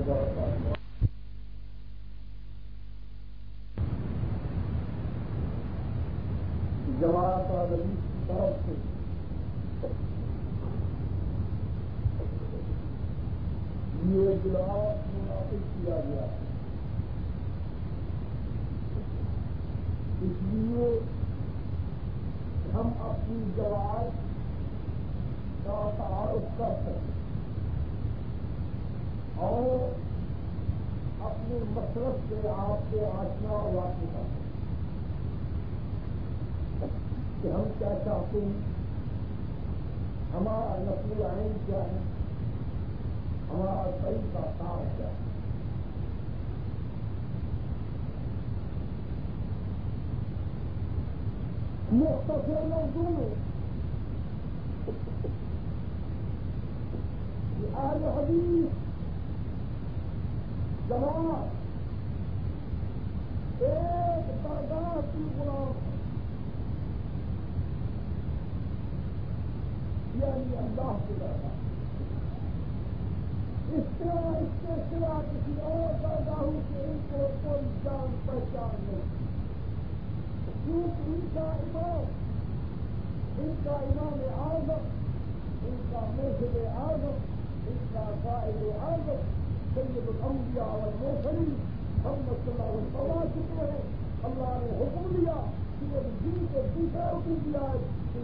وبركاته. جماعت عالمی کی طرف سے یہ اجلاس منعقد کیا گیا ہے، اس لیے ہم اپنی جماعت کا تعارف کر سکیں اور اپنے مسلک سے آپ سے آشنا اور واقف کر سکیں کہ ہم کیا چاہتے ہیں، ہمارا نقل عین کیا ہے، ہمارا طریقہ کار کیا ہے۔ مختصر موضوع میں یہ اہل حدیث جماعت ایک درگاہ کی غلام ہے، یعنی اللہ کی درگاہ۔ اس کے سوا کسی اور درگاہوں سے ان کو کوئی جان پہچان نہیں، کیونکہ ان کا امام اعظم، ان کا مرشد اعظم، ان کا قائد اعظم سید الانبیاء والمرسلین محمد صلی اللہ علیہ وسلم آ چکے ہیں۔ اللہ نے حکم دیا کہ وہ دین کو دوسرا حکم دیا ہے کہ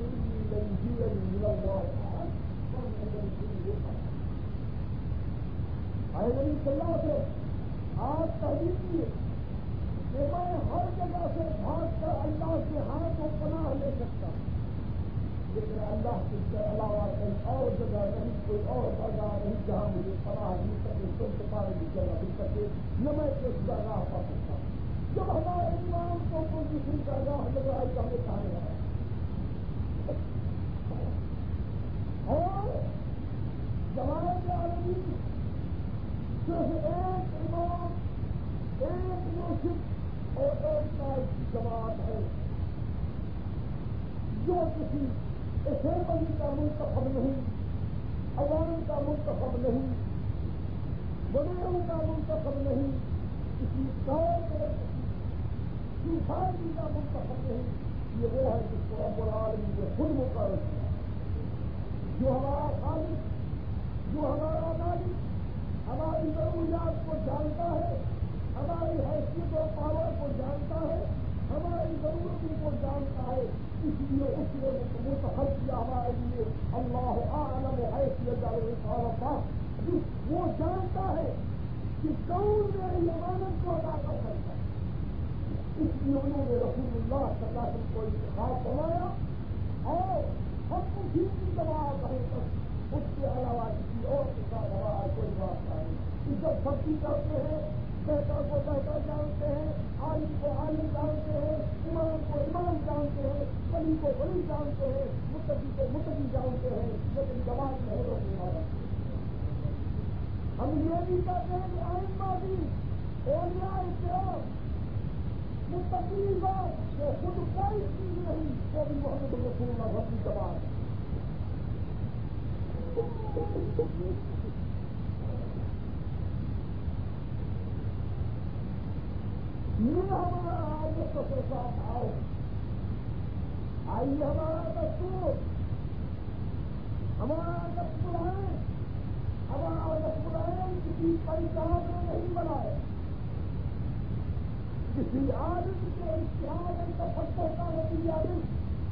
نبی صلی اللہ علیہ وسلم آپ تحریر کیے کہ میں ہر جگہ سے بھاگ کر اللہ کے ہاتھ کو پناہ لے سکتا ہوں، لیکن اللہ کے علاوہ کہیں اور جگہ نہیں، کوئی اور جگہ نہیں جہاں مجھے پناہ مل سکے، سنت پانے کی جگہ مل سکے، نہ میں کس جگہ پا سکتا ہوں۔ جب ہمارے امام کو کوئی دوسری جگہ لگائی تو ہمیں کہاں لگایا اور جماعت عالمی صرف ایک امام، ایک مرشد اور ایک قائد کی جماعت ہے، جو کسی اسمبلی کا منتخب نہیں، عوام کا منتخب نہیں، وزیروں کا منتخب نہیں، کسی قائد کسی سوسائٹی کا منتخب نہیں، یہ وہ ہے جس کو رب العالمین نے خود مقرر کیا، جو ہمارا خالق، جو ہمارا مالک، ہماری ضروریات کو جانتا ہے، ہماری حیثیت و پاور کو جانتا ہے، ہماری ضرورتوں کو جانتا ہے، اس لیے اس نے منتخب کیا ہمارے لیے اللہ اعلم حیثیت الرسالہ، وہ جانتا ہے کہ کون میری امانت کو ادا کر سکتا ہے، اس لیے انہوں نے رسول اللہ صلی اللہ علیہ وسلم کو انتخاب فرمایا اور ہم اسی کی جماعت رہے تک اس کے علاوہ کسی اور کے ساتھ ہمارا کوئی واسطہ نہیں۔ عزت سبزی کرتے ہیں، بہتر کو بہتر جانتے ہیں، عالم کو عالم جانتے ہیں، امام کو امام جانتے ہیں، ولی کو ولی جانتے ہیں، متقی کو متقی جانتے ہیں، لیکن جماعت میں ہے لوگ عبادت۔ ہم یہ بھی کہتے ہیں کہ ائمہ بھی اولیاء کرام متقی بات وہ خود کوئی چیز نہیں، وہ بھی محمد رسول اللہ کی جماعت ہے۔ یہ ہمارا عادت کے ساتھ آؤ، آئیے ہمارا دستور، ہمارا دستور ہے، ہمارا دستور ہے کسی پریشان نے نہیں بنایا، کسی عالم کے اجتہاد تفکر کا نتیجہ نہیں،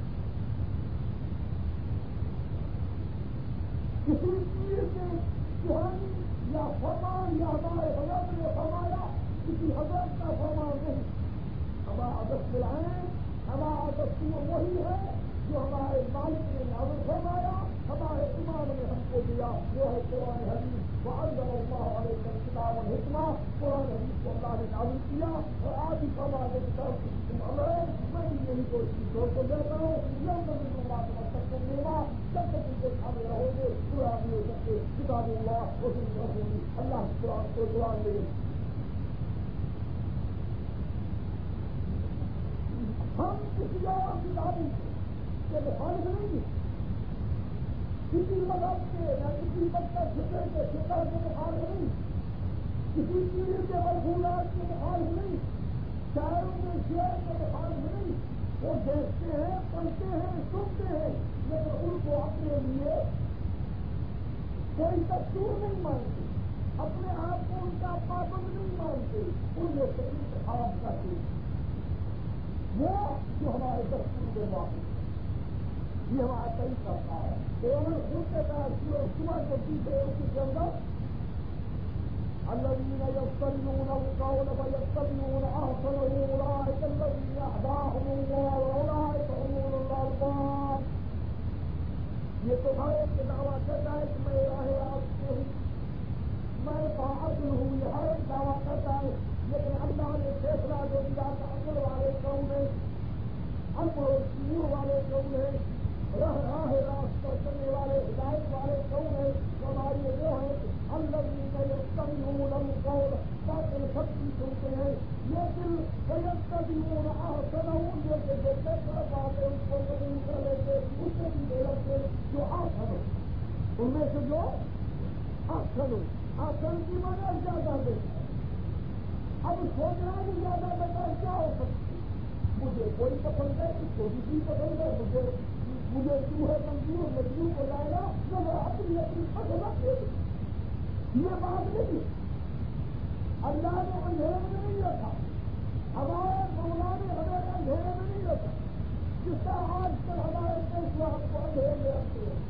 کسی چیز کے کہانی یا فرمان یا ہمارے حضرت نے فرمایا، کسی حضرت کا فرمان نہیں، ہمارا دستور ہے، ہمارا دستور وہی ہے جو ہمارے مالک نے نازل فرمایا، ہمارے امام نے ہم کو دیا، وہ ہے قرآن حدیث، وانزل اللہ علیہ الکتاب والحکمہ، قرآن حدیث کو اللہ نے نازل کیا اور آج ہی فرمانے کی طرف تم امر ہے، میں یہی کوشش چھوڑ کو دیتا ہوں، لوگ بات تک ہوگا، جب تک ان کو کھانے رہو گے پورا بھی ہو سکتے، کتاب اللہ رسول اللہ قرآن کو قرآن لے ہم کسی اور کتابوں کے مخالف نہیں ہیں، کسی مذہب کے یا کسی مذہب فکر کے مخالف نہیں، کسی چیز کے مفہومات کے مخالف نہیں، شاعروں کے شعر کے مخالف نہیں، وہ دیکھتے ہیں، پڑھتے ہیں، سنتے ہیں، لیکن ان کو اپنے لیے کوئی دستور نہیں مانتے، اپنے آپ کو ان کا پابند نہیں مانتے، ان میں سے انتخاب کرتے وہ جو ہمارے دستور کے واقع یہ ہمارا طریقہ ہے کہ انہوں نے خود کے ساتھ صبح کے پیچھے کے اندر الذين يستمعون القول فيتبعون احسنه اولئك الذين هداهم الله واولئك هم اولو الالباب. یہ تو ہر ایک دعویٰ کرتا ہے کہ میں راہ راست ہوں، میں طاعت ہوں، یہ ہر ایک دعویٰ کرتا ہے، لیکن اللہ نے فیصلہ جو دیا کہ عقل والے کون ہیں، عقل و شعور والے کون ہیں، راہ راست پر چلنے والے ہدایت والے کون ہیں، ہماری یہ وہ ہے الذين يستمعون القول باطل سب کی سنتے ہیں، لیکن فيتبعون احسنه یہ کہ جو بہتر بات ہے اس کو قبول کر لیتے، اس سے بھی دے رکھتے جو احسن ہو، ان میں سے جو احسن ہو، احسن کی مانا زیادہ دیتا ہے. اب سوچنا کہ زیادہ بہتر کیا ہو سکتی، مجھے کوئی پسند ہے، کس کو بھی پسند ہے، مجھے چوہے منظور مجبور کو لائے گا نہ اپنی پسند دے دے. یہ بات نہیں، اللہ نے اندھیرے میں نہیں رکھا، ہمارے مولا نے ہمیں اندھیرے میں نہیں رکھا، جس طرح آج کل ہمارے پیشوا ہم کو اندھیرے میں رکھتے ہیں.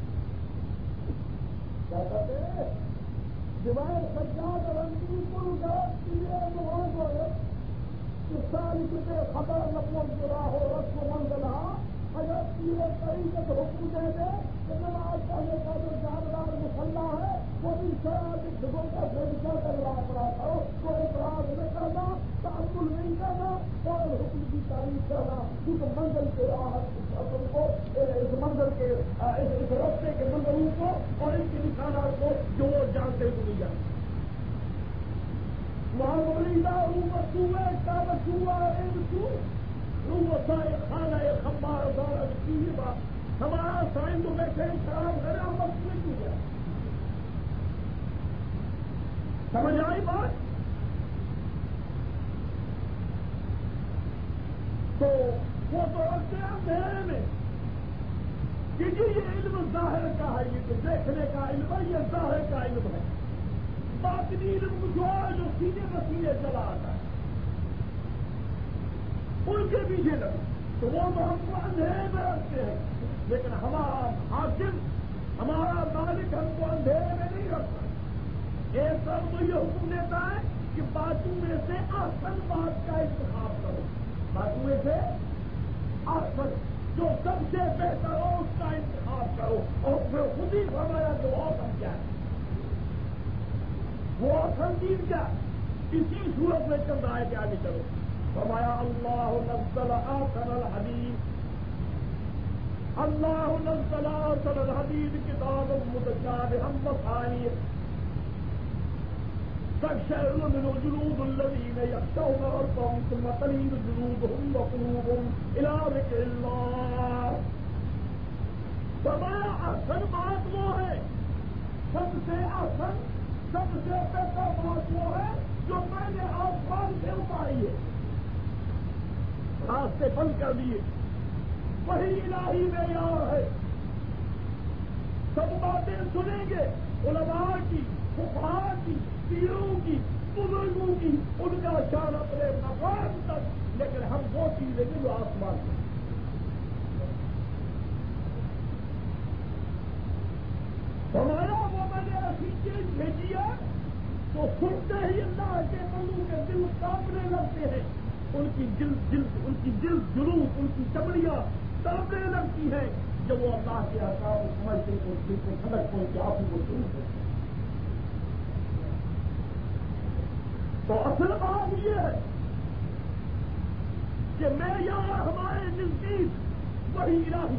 کیا کہتے ہیں جماعت سجاد رنگی کل غلط چیزیں مواد ہوئے کہ ساری کتنے خبر نقل گرا ہو رسم و منزلہ اگر پورے طریقے سے حکم دے دے کہ نماز پڑھنے کا جو جاندار مسلح ہے وہ بھی شراب جگہوں کا فیصلہ کر رہا پڑا کرو، کوئی اعتراض نہ کرنا، تعمل نہیں کرنا اور حکم کی تعریف کرنا، اس منزل کے حکم کو، اس منزل کے اس راستے کے منزلوں کو اور ان کے نشانات کو جو وہ جانتے ہوئے نہیں جانتے. وہاں مریضہ روح کا بچوا خانہ خمار دورہ کی بات ہمارا سائن تو بیٹھے شراب کرے ہم وقت میں کیوں گیا. سمجھ آئی بات؟ تو وہ تو رکھتے ہیں اندھیرے میں کہ جی یہ علم ظاہر کا ہے، یہ تو دیکھنے کا علم ہے، یہ ظاہر کا علم ہے. باطنی علم جو ہے جو سیدھے مسیلے چلا آتا ہے ان کے پیچھے لگے تو وہ تو ہم کو اندھیرے میں رکھتے ہیں، لیکن ہمارا حاکم ہمارا مالک ہم کو اندھیرے میں نہیں رکھتا. ایک طرف تو یہ حکم دیتا ہے کہ باتوں میں سے احسن بات کا انتخاب کرو، باتوں میں سے احسن جو سب سے بہتر ہو اس کا انتخاب کرو، اور پھر خود ہی فرمایا کہ وہ حکم کیا ہے، وہ اصل چیز کیا. اسی صورت میں چل رہا ہے کہ آگے چلو. فرمایا اللہ نزل احسن الحدیث، اللہ نزل احسن الحدیث کتابا متشابہا مثانی تقشعر منه جلود الذین یخشون ربهم ثم تلین جلودهم وقلوبهم الی ذکر اللہ. فرمایا احسن بات وہ ہے، سب سے احسن سب سے بہتر بات وہ ہے جو میں نے آسمان سے اتاری ہے، راستے بند کر دیے، وہی الہی معیار ہے. سب باتیں سنیں گے علماء کی، فقہاء کی، پیروں کی، بزرگوں کی، ان کا شان اپنے مقام تک، لیکن ہم وہ چیزیں جو آسمان سے. ہمارا وہ میں نے ایسی چیز بھیجی ہے تو سنتے ہی اللہ کے بندوں کے دل کانپنے لگتے ہیں، ان کی جلد جلود ان کی چمڑیاں تڑپنے لگتی ہے جب وہ اللہ کے احکام سمجھتے ہیں، دل کو ٹھنڈک پہنچے آپ کو شروع ہوتے. تو اصل بات یہ ہے کہ معیار ہمارے نزدیک وہی الہی.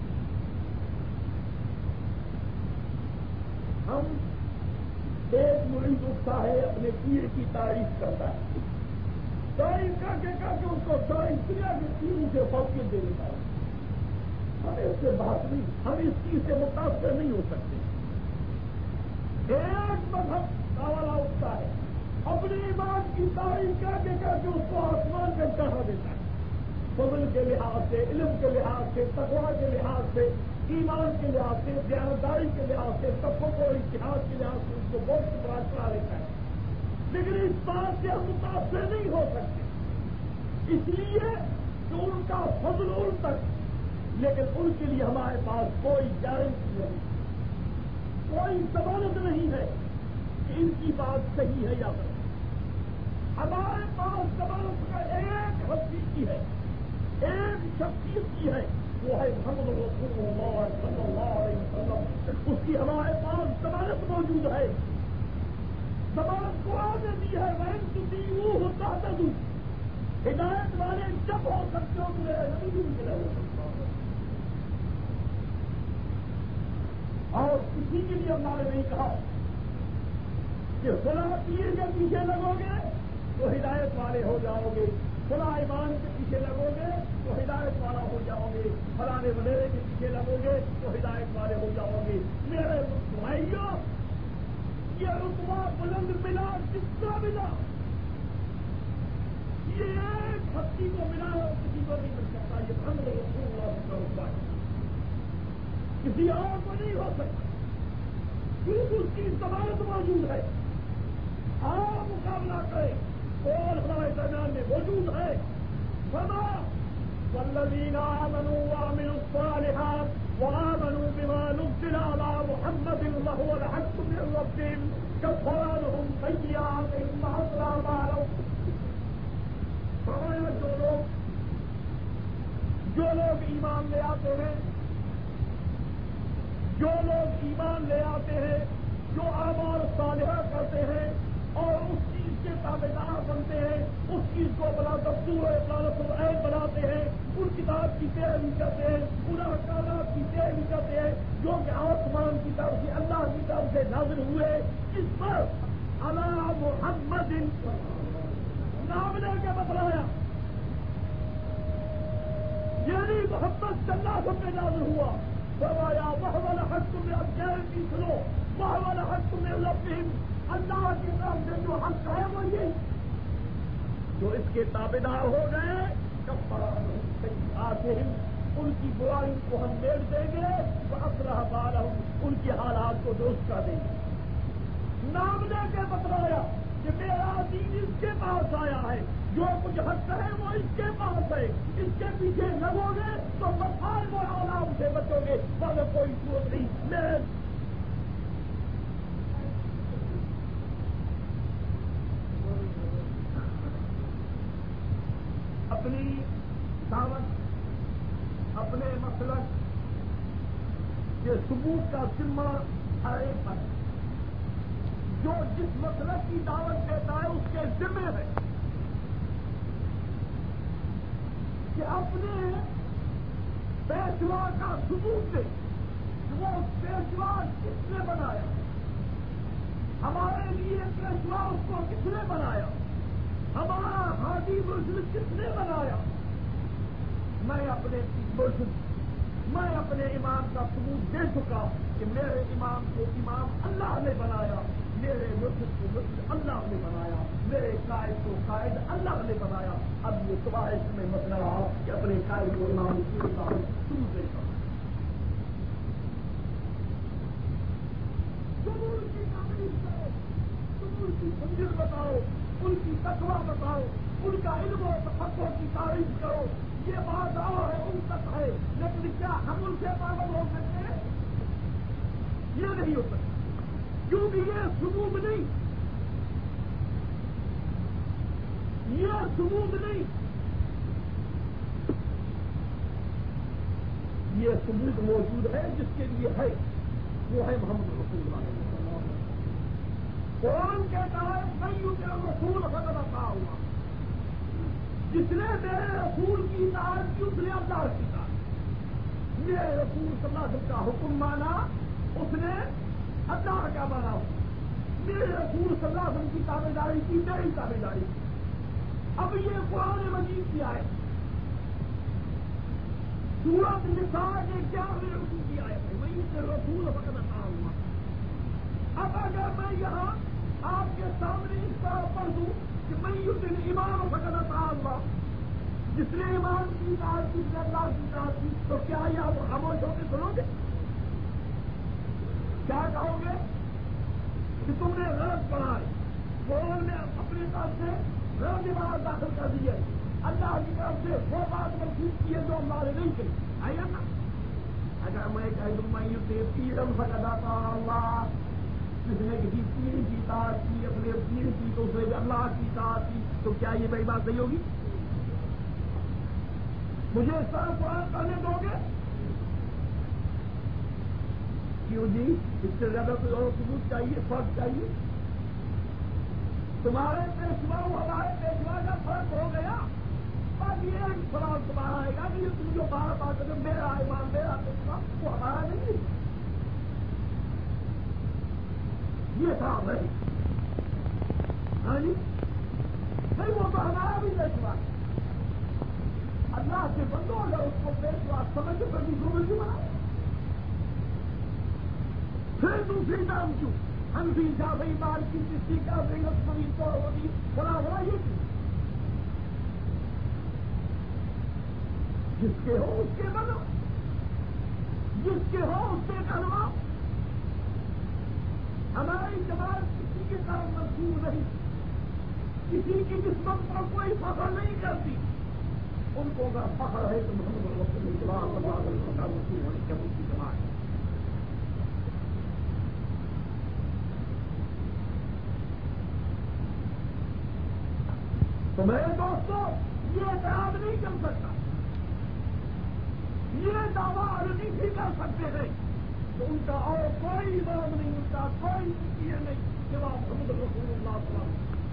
ہم ایک مرید اٹھتا ہے اپنے پیر کی تعریف کرتا ہے، تعریف کر کے اس کو تعریف کیا کہ پیروں سے فوقیت دے دیتا ہے. ہمیں اس سے بات نہیں، ہم اس چیز سے متاثر نہیں ہو سکتے. ایک مذہب کا والا اٹھتا ہے اپنے ایمان کی تعریف کر کے اس کو آسمان میں چڑھا دیتا ہے. فضل کے لحاظ سے، علم کے لحاظ سے، تقویٰ کے لحاظ سے، ایمان کے لحاظ سے، دیانتداری کے لحاظ سے، تفقہ اور اتحاد کے لحاظ سے اس کو بہت سترا چڑھا لیتا ہے. لیکن اس بات سے ہم متاثر نہیں ہو سکتے، اس لیے کہ ان کا فضل ان تک، لیکن ان کے لیے ہمارے پاس کوئی گارنٹی نہیں، کوئی ضمانت نہیں ہے کہ ان کی بات صحیح ہے یا غلط. ہمارے پاس ضمانت کا ایک ہستی کی ہے، ایک شخصیت کی ہے، وہ ہے محمد رسول اللہ صلی اللہ علیہ وسلم. اس کی ہمارے پاس ضمانت موجود ہے. ضمانت قرآن نے دی ہے، میں تطیعوہ ہوتا تدعو. ہدایت والے جب ہو سکتے ہو تو میرے نبی بھی ملے ہو سکتا ہو. اور کسی کے لیے اللہ نے نہیں کہا کہ فلاں پیر کے پیچھے لگو گے تو ہدایت والے ہو جاؤ گے، فلاں ایمان کے پیچھے لگو گے تو ہدایت والا ہو جاؤ گے، فلانے وغیرہ کے پیچھے لگو گے تو ہدایت والے ہو جاؤ گے. میرے بھائیوں، یہ رتبہ بلند ملا کس کو ملا؟ یہ ایک ہستی کو ملا اور کسی کو نہیں مل سکتا. یہ محمد رسول اللہ کا رتبہ ہے، کسی اور کو نہیں ہو سکتا کیونکہ اس کی ضمانت موجود ہے. آپ مقابلہ کریں اور ہمارے درمیان میں موجود ہے. فما والذین آمنوا وعملوا الصالحات وآمنوا بما نزل على محمد وهو الحق من ربهم كفر عنهم سیئاتهم وحسن أعمالهم. جو لوگ ایمان لے آتے ہیں، جو لوگ ایمان لے آتے ہیں، جو اعمال صالحہ کرتے ہیں اور اس چیز کے تابعدار بنتے ہیں، اس چیز کو بلا دستور اطلاعات العین بناتے ہیں، ان کتاب کی پیروی کرتے ہیں، ان احکامات کی پیروی کرتے ہیں جو کہ آسمان کی طرف سے، اللہ کی طرف سے نازل ہوئے. اس پر علی محمد نام لے کے بتلایا، یعنی محمد صلی اللہ علیہ وسلم پہ نازل ہوا. فرمایا وَهُوَ الْحَقُّ مِنْ رَبِّهِمْ کی سنو، وَهُوَ الْحَقُّ مِنْ رَبِّهِمْ، اللہ کی طرف سے جو حق ہے وہ یہ جو اس کے تابعدار ہو گئے کفر عنہم سیئاتہم، ان کی برائی کو ہم میٹ دیں گے، وَأَصْلَحَ بَالَهُمْ، ان کے حالات کو درست کر دیں گے. نام لے کے بتلایا کہ میرا دین اس کے پاس آیا ہے، جو کچھ حق ہے وہ اس کے پاس ہے، اس کے پیچھے لگو گے تو مفاد و عالم سے بچو گے، مگر کوئی صورت نہیں. میں اپنی دعوت، اپنے مسلک کے ثبوت کا ذمہ ہر ایک پر، جو جس مسلک کی دعوت دیتا ہے اس کے ذمہ ہے کہ اپنے پیشوا کا ثبوت دے. وہ پیشوا کس نے بنایا؟ ہمارے لیے پیشوا اس کو کس نے بنایا؟ ہمارا ہادی مرشد کس نے بنایا؟ میں اپنے امام کا ثبوت دے چکا کہ میرے امام کو امام اللہ نے بنایا، میرے مرشد کو مرشد اللہ نے بنایا، میرے قائد کو قائد اللہ نے بنایا. اب یہ صبح اس میں مسئلہ رہا کہ اپنے قائد کو امام کی ثبوت دے گا. ثبوت کی تعریف کرو، ثبوت کی منزل بتاؤ، ان کی تقویٰ بتاؤ، ان کا علم و تفقہ کی تعریف کرو. یہ بات اور ہے، ان تک ہے، لیکن کیا ہم ان سے پابند ہو سکتے ہیں؟ یہ نہیں ہو سکتا، کیونکہ یہ ثبوت نہیں، یہ ثبوت نہیں، یہ ثبوت موجود ہے جس کے لیے ہے، وہ ہے محمد رسول اللہ. قرآن کہتا ہے نہیں کہ رسول فقط عطا ہوا، جس نے میرے رسول کی اطاعت کی اس نے اللہ کی اطاعت. میرے رسول صلی اللہ علیہ وسلم کا حکم مانا، اس نے اللہ کا مانا. میرے رسول صلی اللہ علیہ وسلم کی تابعداری کی، میری تابعداری کی. اب یہ قرآن مجید کی آیت، سورۃ النساء کے 11ویں رکوع کی آیت ہے، وہیں سے رسول فقط عطا ہوا. اب اگر میں یہاں آپ کے سامنے اس طرح پڑھ دوں کہ میں یطع ایمان فقد اطاع اللہ، جس نے ایمان کی اطاعت کی، جس نے اللہ کی اطاعت کی، تو کیا یہ آپ خاموش ہو کے سنو گے؟ کیا کہو گے کہ تم نے غلط پڑھا ہے، قرآن نے اپنی طرف سے غلط عبارت داخل کر دی ہے، اللہ کی طرف سے وہ بات منسوخ کی ہے جو اللہ نے نہیں کہی؟ آئیے نا، اگر میں کہہ دوں میں یطع پیرم فقد اطاع اللہ، جس نے کسی پیر کی اطاعت کی، اپنے پیر کی، تو اسے اللہ کی اطاعت کی، تو کیا یہ بڑی بات نہیں ہوگی؟ مجھے اس طرح قرآن پڑھنے دو گے؟ کیوں جی؟ اس سے زیادہ کوئی اور ثبوت چاہیے، فرق چاہیے؟ تمہارے پیشوا ہمارے پیشوا کا فرق ہو گیا، بس یہ ایک سوال تمہارا آئے گا کہ یہ تم جو بار بار کرتے میرا ایمان میرا پیشوا، وہ ہمارا نہیں ہے، یہ تھا بھائی، ہاں جی نہیں، وہ تو ہمارا بھی پیشوا ہے۔ اللہ کے بندوں اگر اس کو پیشوا سمجھ کر بھی ضرور نہیں بنا، پھر دوسری نام کیوں حنفی شافعی مالکی کسی کا بےغفی توحیدی بڑا بڑا یہ کیوں؟ جس کے ہو اس کے بنو، جس کے ہو اس سے کروا، ہماری جماعت کسی کی طرف منسوخ نہیں، کسی کی قسمت پر کوئی فخر نہیں کرتی، ان کو اگر فخر ہے تو محمد رسول اللہ صلی اللہ علیہ وسلم کا منسوخ ہونے کی ان کی جماعت ہے۔ تو میرے دوستوں یہ اعتراض نہیں کر سکتا، یہ دعویٰ عربی بھی کر سکتے ہیں کہ ان کا اور کوئی امام نہیں، ان کا کوئی یہ نہیں سوا محمد رسول اللہ صلی اللہ علیہ وسلم،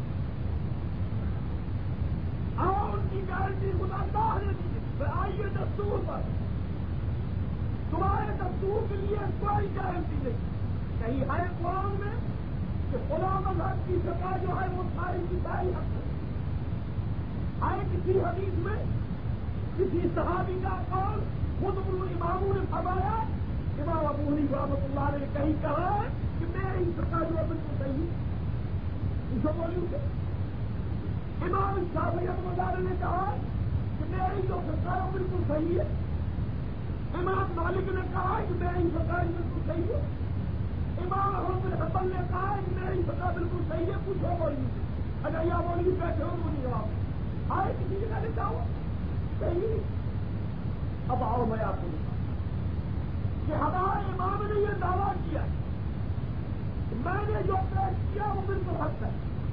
اور ان کی گارنٹی خدا اللہ نے دی ہے۔ آئیے دستور پر، تمہارے دستور کے لیے کوئی گارنٹی نہیں، کہیں ہے قرآن میں کہ فلاں مذہب کی سزا جو ہے وہ ساری کی ساری حق ہے؟ آئے کسی حدیث میں کسی صحابی کا قول خود ان اماموں نے فرمایا، امام ابو حنیفہ رحمۃ اللہ نے کہیں کہا ہے کہ میری سزا جو ہے بالکل صحیح ہے، اسے بولی اسے امام شافعی رحمۃ اللہ نے کہا کہ میری جو سزا ہے بالکل صحیح ہے، امام مالک نے کہا کہ میری سزا بالکل صحیح ہے، امام احمد بن حنبل نے کہا کہ میری سزا بالکل صحیح ہے، پوچھو بولی سے، اگر یہ بولی بیٹھے ہو تو نہیں جواب آئے کسی جگہ نہیں چاہو صحیح نہیں۔ اب آؤ میں آپ کو بتاؤں کہ ہمارے امام نے یہ دعویٰ کیا کہ میں نے جو پیش کیا وہ بالکل حق ہے۔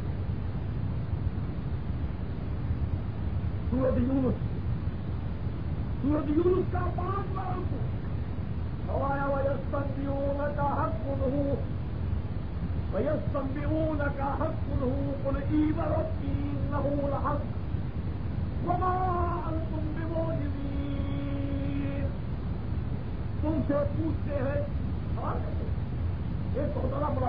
سورۃ یونس کا 5واں رکوع، فرمایا وَيَسْتَنبِئُونَكَ حَقٌّ هُوَ وَيَسْتَنبِئُونَكَ حَقٌّ هُوَ قُلْ إِي وَرَبِّي إِنَّهُ لَحَقٌّ وما انتم بموجبین، تم سے پوچھتے ہیں، ایک بہت بڑا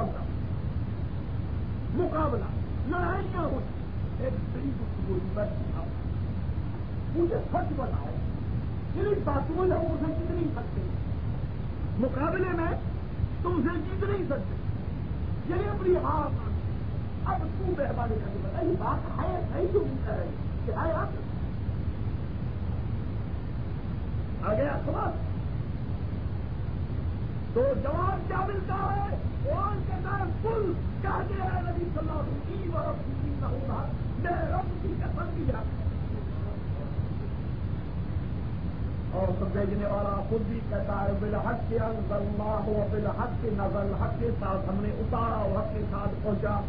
مقابلہ، لڑائیاں ہوئی، ایک بڑی گفتگو بیٹھی، مجھے سچ بتاؤ جن باتوں میں ہم اسے جیت نہیں سکتے، مقابلے میں تم سے جیت نہیں سکتے، یعنی اپنی ہار مان، اب تم مہربانی کر کے بتا یہ بات ہے صحیح جو کہہ رہے ہیں کہ ہے آپ آ گیا سوال، تو جواب کیا ملتا ہے؟ قرآن کے اندر کل کہتے ہیں نبی صلی اللہ علیہ وسلم وربی نہ ہوگا، میں رب کی قسم کیا، اور سمجھنے والا خود بھی کہتا ہے بالحق انزل اللہ و بالحق نزل، حق کے ساتھ ہم نے اتارا اور حق کے ساتھ پہنچا۔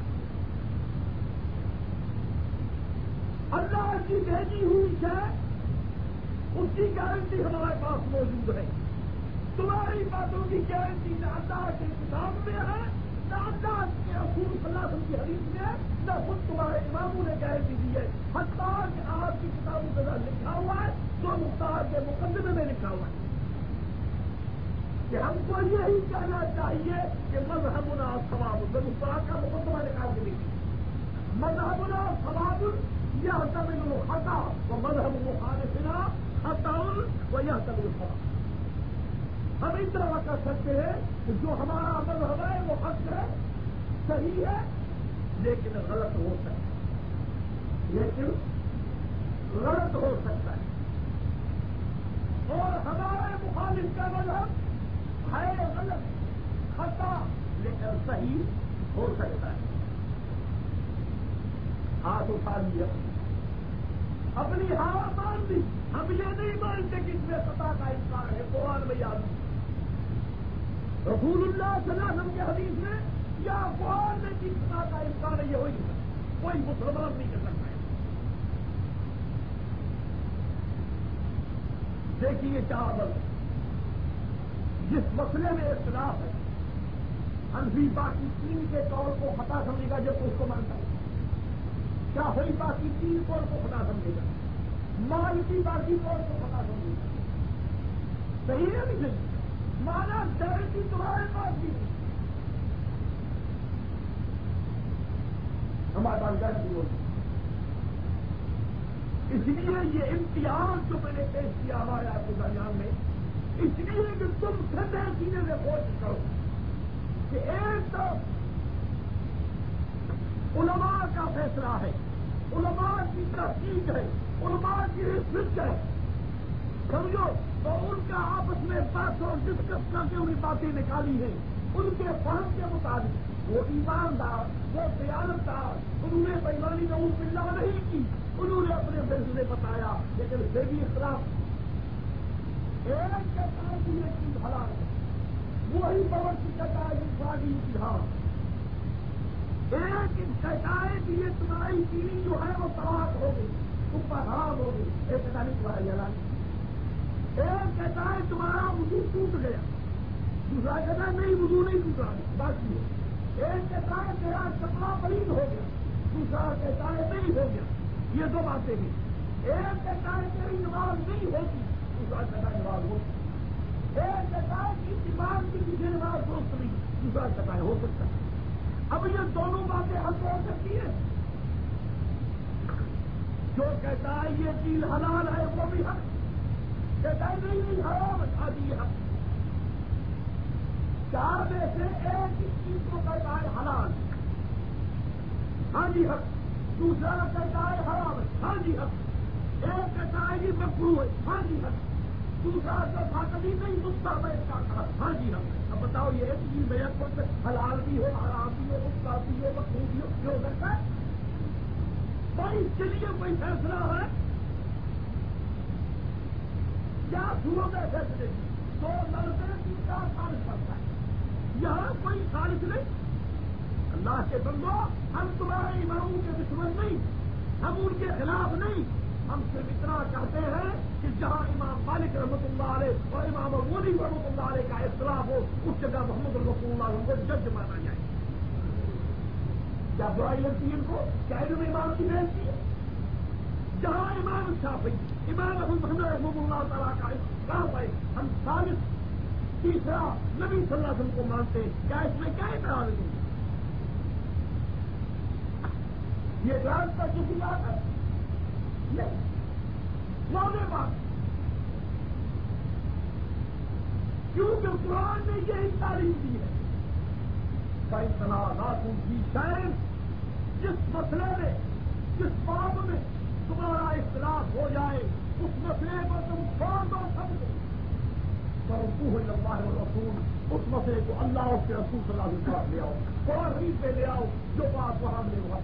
اللہ کی بھیجی ہوئی ہے اس کی گارنٹی ہمارے پاس موجود ہے، تمہاری باتوں کی گارنٹی نہ اللہ کے کتاب میں ہے، نہ اللہ کے رسول صلی اللہ علیہ وسلم کی حدیث میں ہے، نہ خود تمہارے اماموں نے گارنٹی دی ہے، حتیٰ کہ آپ کی کتابوں کے اندر لکھا ہوا ہے، جو مختار کے مقدمے میں لکھا ہوا ہے کہ ہم کو یہی کہنا چاہیے کہ مذہبنا ثواب، مختار کا مقدمہ نکال کے لکھی، مذہبنا ثواب يحتمل الخطأ ومذهب مخالفنا خطأ ويحتمل الصواب۔ ہم اس طرح کر سکتے ہیں کہ جو ہمارا مذہب ہے وہ حق ہے، صحیح ہے لیکن غلط ہو سکتا ہے، اور ہمارے مخالف کا مذہب ہے غلط خطا لیکن صحیح ہو سکتا ہے۔ ہاتھ اٹھا لیا، اپنی ہار مان لی، ہم یہ نہیں مانتے کہ اس میں خطا کا انکار ہے، قرآن میں یاد رسول اللہ صلی اللہ علیہ وسلم کے حدیث میں یا قرآن نے جس خطا کا انکار ہے یہ ہوئی ہے، کوئی مسلمان نہیں کر سکتا ہے۔ دیکھیے چاول جس مسئلے میں اختلاف ہے، حنفی باقی تین کے قول کو خطا سمجھے گا جب اس کو مانتا ہے، شافعی باقی تین قول کو خطا سمجھے گا، مالکی باقی قول کو خطا سمجھے گا۔ صحیح ہے نہیں؟ مانا گارنٹی تمہارے پاس بھی نہیں، ہمارے پاس گارنٹی ہوگی۔ اس لیے یہ امتیاز جو میں نے پیش کیا ہمارے آپ کے درمیان میں، اس لیے کہ تم سدے سینے میں کوشش کرو کہ ایک طرف علماء کا فیصلہ ہے، علماء کی تحقیق ہے، علماء کی ریسرچ ہے، سمجھو، تو ان کا آپس میں بات اور ڈسکس کر کے انہیں باتیں نکالی ہیں، ان کے فہم کے مطابق وہ ایماندار، وہ خیانتدار، انہوں نے بےایمانی نعوذ باللہ نہیں کی، انہوں نے اپنے فیصلے بتایا، لیکن اسے بھی اختلاف ایک کہتا ہے کہ یہ چیز حلال ہے، وہی باورچی کہتا ہے کہ شادی امتحان، ایک کہتا ہے کہ یہ تمہاری چینی جو ہے وہ طلاق ہو گئی، تم پر حرام ہو گئی، ایک کہتا نہیں تمہاری حلال، ایک کہتا ہے تمہارا وضو ٹوٹ گیا، دوسرا کہتا ہے نہیں وضو نہیں ٹوٹا باقی ہے، ایک کہتا ہے تیرا کپڑا پلید ہو گیا، دوسرا کہتا ہے نہیں ہو گیا، یہ دو باتیں ہیں، ایک کہتا ہے تیری نماز نہیں ہوتی، دوسرا کہتا ہے نماز ہوتی، ایک کہتا ہے کہ دماغ کی پیچھے نماز درست نہیں، دوسرا کہتا ہے ہو سکتا ہے۔ اب یہ دونوں باتیں حل ہو سکتی ہیں، جو کہتا ہے یہ چیز حلال ہے وہ بھی حق، کہتا ہے نہیں حرام شادی حق، چار میں سے ایک اس چیز کو کہتا ہے حلال، ہاں جی حق، دوسرا کہتا ہے حرام، ہاں جی حق، ایک کہتا ہے یہ مکروہ ہے، ہاں جی حق، دوسرا کہتا کبھی نہیں مستحب ہے اس کا کہا، ہاں جی حق۔ اب بتاؤ یہ ایک چیز میں خود حلال بھی ہو، حرام بھی ہو، مستحب بھی ہو، مکروہ بھی ہو، کیوں ہو سکتا ہے؟ بھائی اس کے لیے کوئی فیصلہ ہے کیا صورت ہے فیصلے کی؟ دو لڑکے تین کا خارج کرتا ہے، یہاں کوئی خارج نہیں۔ اللہ کے بندو، ہم تمہارے اماموں کے دشمن نہیں، ہم ان کے خلاف نہیں، ہم صرف اتنا چاہتے ہیں کہ جہاں امام مالک رحمۃ اللہ علیہ اور امام ابوی رحمۃ اللہ علیہ کا اختلاف ہو اس جگہ محمد رسول اللہ علیہ کو جج مانا جائے۔ کیا برائی لگتی ہے ان کو؟ کیا علم امام کی بےعزتی ہے؟ جہاں امام شافعی، امام ابو حنیفہ رحمۃ اللہ تعالیٰ کا اختلاف ہے، ہم ثابت تیسرا نبی صلی اللہ علیہ وسلم کو مانتے ہیں، کیا اس میں کیا اعتراض نہیں؟ یہ اعتراض کا کسی بات ہے نہیں، واضح بات، کیونکہ قرآن نے یہی تعلیم دی ہے، فیصلہ راتوں کی شاید جس مسئلے میں، جس باب میں تمہارا اختلاف ہو جائے اس مسئلے پر تم چھوڑ دو سمجھو، فرسوح اللہ رسول، اس مسئلے کو اللہ اور اس کے رسول صلی اللہ علیہ وسلم لے آؤ، قرآن پہ لے آؤ، جو بات وہاں لے وہاں،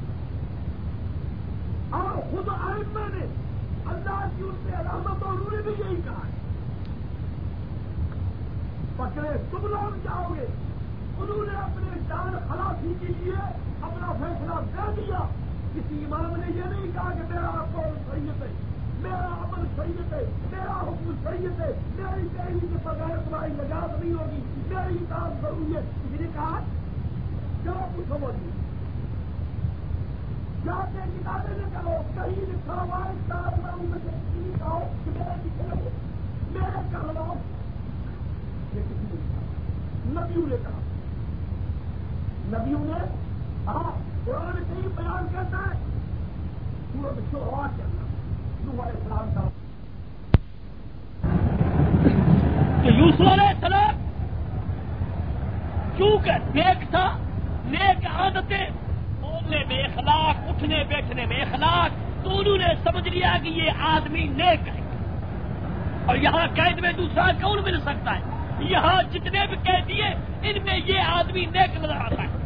اور خود ائمہ نے اللہ کی ان سے علامت اور انہوں نے بھی یہی کہا ہے، پکڑے تم لوگ جاؤ گے، انہوں نے اپنے جان خلاصی کے لیے اپنا فیصلہ دے دیا، کسی امام نے یہ نہیں کہا کہ میرا قول صحیح ہے، میرا عمل صحیح ہے، میرا حکم صحیح ہے، میری تحریر کے بغیر تمہاری نجات نہیں ہوگی، میری اطاعت ضروری ہے، کسی نے کہا جو کچھ سمجھ جاتے کتابیں نے کہو کہیں لکھا ہوا ہے کتاب میں کہو کہ میرے پیچھے لگو، میرے کر لو، یہ کسی نے کہا، نبیوں نے کہا، نبیوں نے ہاں قرآن کہیں بیان کرتا ہے، سورۃ شعراء کے اندر نوح علیہ السلام کا کہ یوسف علیہ السلام چونکہ نیک تھا نیک عادتیں، بولنے میں اخلاق، اٹھنے بیٹھنے میں اخلاق، تو انہوں نے سمجھ لیا کہ یہ آدمی نیک ہے. اور یہاں قید میں دوسرا کون مل سکتا ہے؟ یہاں جتنے بھی قیدی ہیں ان میں یہ آدمی نیک نظر آتا ہے.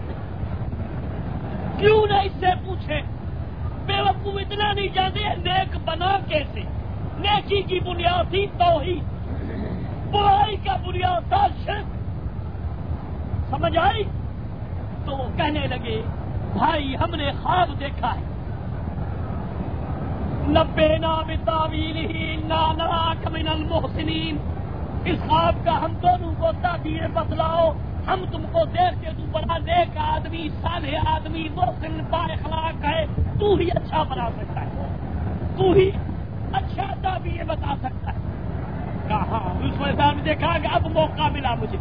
کیوں نہ اس سے پوچھے؟ بے وقوف اتنا نہیں جانتے ہیں نیک بنا کیسے. نیکی کی بنیاد تھی توحید، برائی کا بنیاد تھا شرک. سمجھ آئی؟ تو وہ کہنے لگے بھائی ہم نے خواب دیکھا ہے، نبینا بتاویلہ انا نراک من المحسنین. اس خواب کا ہم دونوں کو تعبیر بتلاؤ، ہم تم کو دیکھتے تو بڑا نیک آدمی، صالح آدمی، محسن با اخلاق ہے، تو ہی اچھا بنا سکتا ہے، تو ہی اچھا تعبیر بتا سکتا ہے. کہا اس وقت نے دیکھا کہ اب موقع ملا مجھے،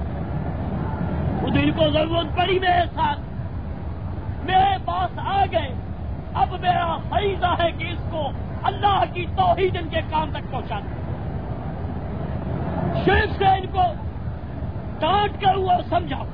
ان کو ضرورت پڑی میرے ساتھ، میرے پاس آ گئے. اب میرا فریضہ ہے کہ اس کو اللہ کی توحید ان کے کام تک پہنچا دیں. شرک سے ان کو ڈانٹ کر ہوا سمجھاؤ.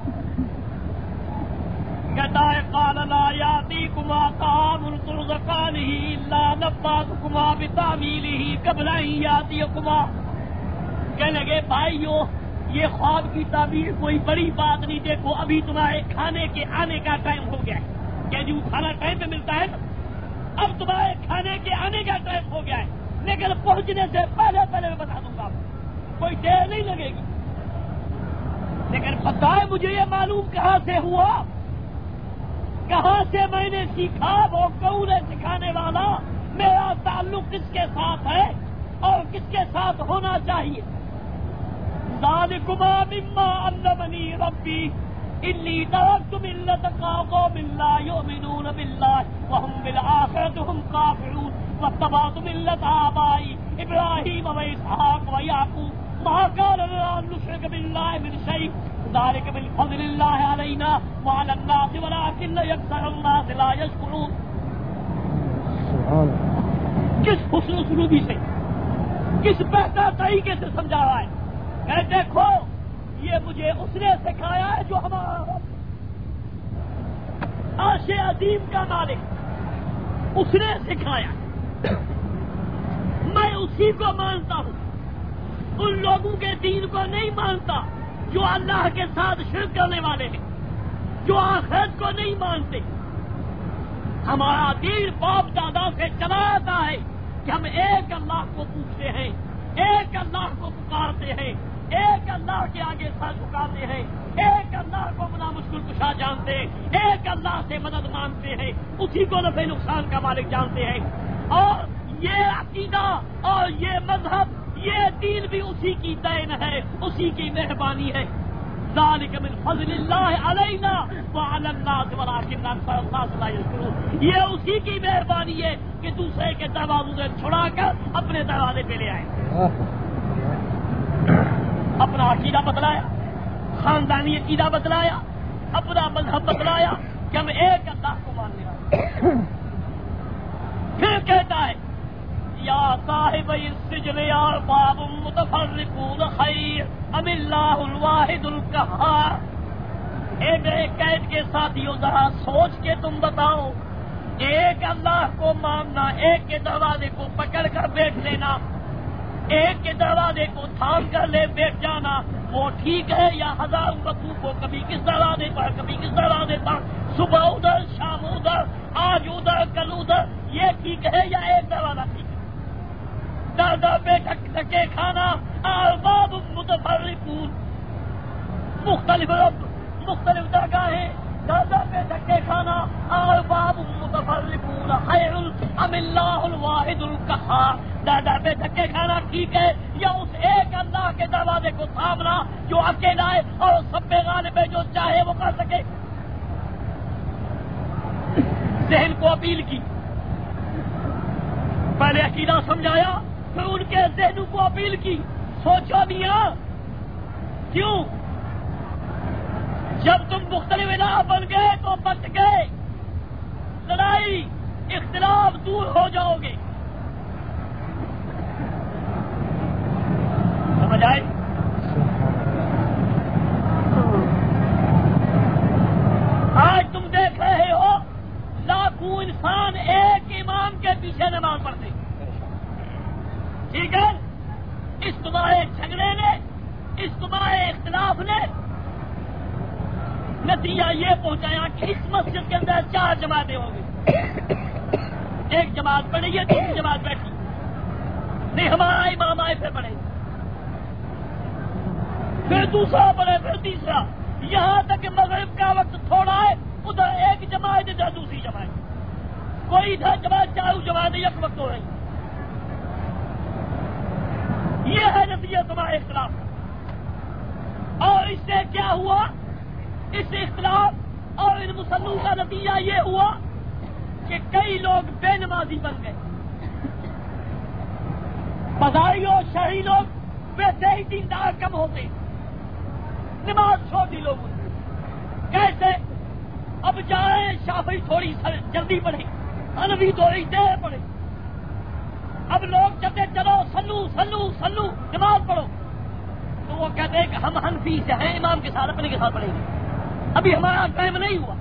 کہتا ہے قال لا یاتیکما طعام ترزقانہ الا نبأتکما بتأویلہ قبل ان یاتیکما. کہنے لگے بھائیو یہ خواب کی تعبیر کوئی بڑی بات نہیں، دیکھو ابھی تمہارے کھانے کے آنے کا ٹائم ہو گیا ہے. کہ جو کھانا ٹائم پہ ملتا ہے نا، اب تمہارے کھانے کے آنے کا ٹائم ہو گیا ہے، لیکن پہنچنے سے پہلے میں بتا دوں گا، کوئی دیر نہیں لگے گی. لیکن پتہ ہے مجھے یہ معلوم کہاں سے ہوا، کہاں سے میں نے سیکھا، وہ کون ہے سکھانے والا، میرا تعلق کس کے ساتھ ہے اور کس کے ساتھ ہونا چاہیے. ذالکما مما علمنی ربی انی ترکت ملۃ قوم لا یؤمنون باللہ وهم بالآخرۃ هم کافرون واتبعت ملۃ آبائی ابراہیم واسحاق ویعقوب ما کان لنا ان نشرک باللہ من شیء ذلک من فضل اللہ علینا وعلی الناس ولکن اکثر الناس لا یشکرون. کس حسن اسلوبی سے، کس بہتر طریقے سے سمجھا رہا ہے. کہ دیکھو یہ مجھے اس نے سکھایا ہے جو ہمارا عرش عظیم کا مالک، اس نے سکھایا، میں اسی کو مانتا ہوں. ان لوگوں کے دین کو نہیں مانتا جو اللہ کے ساتھ شرک کرنے والے ہیں، جو آخرت کو نہیں مانتے. ہمارا دین باپ دادا سے چلا آتا ہے کہ ہم ایک اللہ کو پوچھتے ہیں، ایک اللہ کو پکارتے ہیں، ایک اللہ کے آگے سر جھکاتے ہیں، ایک اللہ کو اپنا مشکل کشا جانتے ہیں، ایک اللہ سے مدد مانگتے ہیں، اسی کو نفع نقصان کا مالک جانتے ہیں. اور یہ عقیدہ اور یہ مذہب، یہ دین بھی اسی کی دین ہے، اسی کی مہربانی ہے. ذالک من فضل اللہ علینا وعلی الناس ولکن اکثر الناس لا یشکرون. یہ اسی کی مہربانی ہے کہ دوسرے کے دروازوں سے چھڑا کر اپنے دروازے پہ لے آئے. اپنا عقیدہ بتلایا، خاندانی عقیدہ بتلایا، اپنا مذہب بتلایا کہ ہم ایک اللہ کو ماننے والے. پھر کہتا ہے یا صاحب السجن ارباب متفرقون خیر ام اللہ الواحد القہار. اے میرے قید کے ساتھیوں ذرا سوچ کے تم بتاؤ، ایک اللہ کو ماننا، ایک کے دروازے کو پکڑ کر بیٹھ لینا، ایک کے دروازے کو تھام کر لے بیٹھ جانا، وہ ٹھیک ہے یا ہزاروں رسول کو کبھی کس دروازے پر کبھی کس دروازے پر، صبح ادھر شام ادھر، آج ادھر کل ادھر، یہ ٹھیک ہے یا ایک دروازہ ٹھیک ہے؟ در در پہ ٹھکے کھانا، ارباب متفرقون، مختلف رب، مختلف درگاہیں، در در پہ ٹھکے کھانا، ارباب متفرقون خیر ام اللہ الواحد القہار. در در پہ دھکے کھانا ٹھیک ہے یا اس ایک اللہ کے دروازے کو تھامنا جو اکیلا ہے اور سب پہ غالب ہے، جو چاہے وہ کر سکے. ذہن کو اپیل کی، پہلے عقیدہ سمجھایا، پھر ان کے ذہنوں کو اپیل کی. سوچو میاں کیوں جب تم مختلف الہ بن گئے تو بچ گئے، لڑائی اختلاف دور ہو جاؤ گے. سمجھ آئے؟ امام کے پیچھے نماز پڑھتے. ٹھیک ہے. اجتماع جھگڑے نے، اجتماع اختلاف نے نتیجہ یہ پہنچایا کہ اس مسجد کے اندر 4 جماعتیں ہوں گی. ایک جماعت پڑھی ہے، دوسری جماعت بیٹھی نہیں، ہمارا امام آئے پھر پڑھے، پھر دوسرا پڑھے، پھر تیسرا، یہاں تک کہ مغرب کا وقت تھوڑا ہے، ادھر ایک جماعت ادھر دوسری جماعت، کوئی ادھر جماعت چاروں جماعتیں یک وقت ہو رہی. یہ ہے نتیجہ تمہارے اختلاف. اور اس سے کیا ہوا؟ اس اختلاف اور ان مسلموں کا نتیجہ یہ ہوا کہ کئی لوگ بے نمازی بن گئے. بازاری اور شہری لوگ ویسے ہی دیندار کم ہوتے، نماز چھوڑ دی لوگوں نے. کیسے؟ اب جائیں شافعی تھوڑی جلدی پڑھیں، حنفی تھوڑی دیر پڑھیں. اب لوگ کہتے چلو سلو سلو سلو نماز پڑھو، تو وہ کہتے ہیں کہ ہم حنفی سے ہیں، امام کے ساتھ اپنے کے ساتھ پڑھیں گے، ابھی ہمارا ٹائم نہیں ہوا.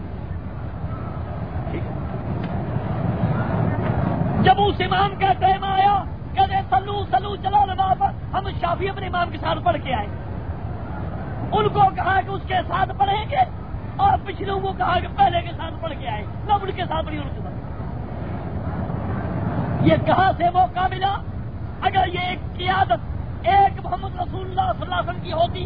جب اس امام کا ٹائم آیا کہتے سلو سلو چلو نماز پڑھ، ہم شافعی اپنے امام کے ساتھ پڑھ کے آئے. ان کو کہا کہ اس کے ساتھ پڑھیں گے، اور پچھلوں کو کہا کہ پہلے کے ساتھ پڑھ کے آئے، نہ ان کے ساتھ پڑھی ان کے ساتھ. یہ کہاں سے موقع ملا؟ اگر یہ ایک قیادت ایک محمد رسول اللہ صلی اللہ علیہ وسلم کی ہوتی،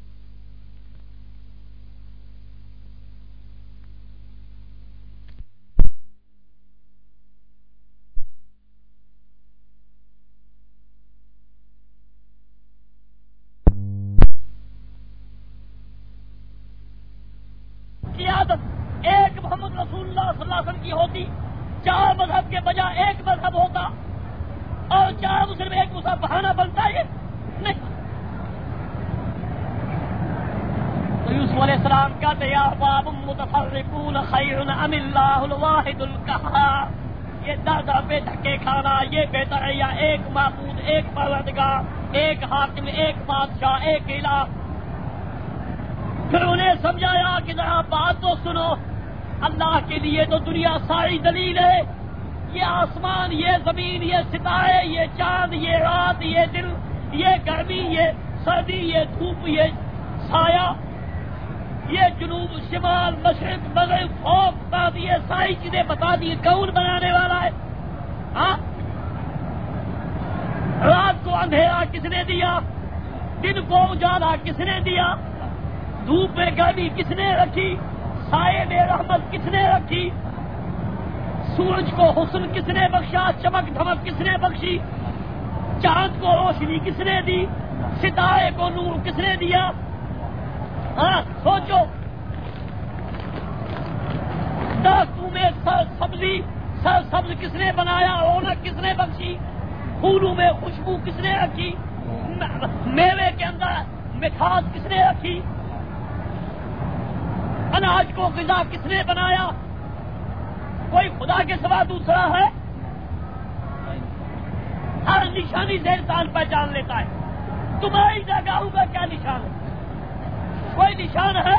قیادت ایک محمد رسول اللہ صلی اللہ علیہ وسلم کی ہوتی، 4 مذہب کے بجائے ایک مذہب ہوتا، اور 4 مسلم ایک مذہب بہانہ بنتا ہے نہیں. تو یوسف علیہ السلام کہتے یا باب متفرقون خیر ام اللہ الواحد القہار. یہ دادا پہ دھکے کھانا یہ بہتر ہے یا ایک معبود، ایک پروردگار، ایک حاکم، ایک بادشاہ، ایک الہ. پھر انہیں سمجھایا کہ ذرا بات تو سنو، اللہ کے لیے تو دنیا ساری دلیل ہے. یہ آسمان، یہ زمین، یہ ستارے، یہ چاند، یہ رات، یہ دن، یہ گرمی، یہ سردی، یہ دھوپ، یہ سایہ، یہ جنوب شمال مشرق مغرب فوق بعد، یہ ساری چیزیں بتا دی. کون بنانے والا ہے؟ ہاں، رات کو اندھیرا کس نے دیا؟ دن کو اجالا کس نے دیا؟ دھوپ میں گرمی کس نے رکھی؟ سائے میں رحمت کس نے رکھی؟ سورج کو حسن کس نے بخشا؟ چمک دھمک کس نے بخشی؟ چاند کو روشنی کس نے دی؟ ستارے کو نور کس نے دیا؟ ہاں سوچو. درختوں میں سر سبز کس نے بنایا؟ رونق کس نے بخشی؟ پھولوں میں خوشبو کس نے رکھی؟ میوے کے اندر مٹھاس کس نے رکھی؟ اناج کو غذا کس نے بنایا؟ کوئی خدا کے سوا دوسرا ہے؟ ہر نشانی سے انسان پہچان لیتا ہے. تمہاری جگہوں کا کیا نشان ہے؟ کوئی نشان ہے؟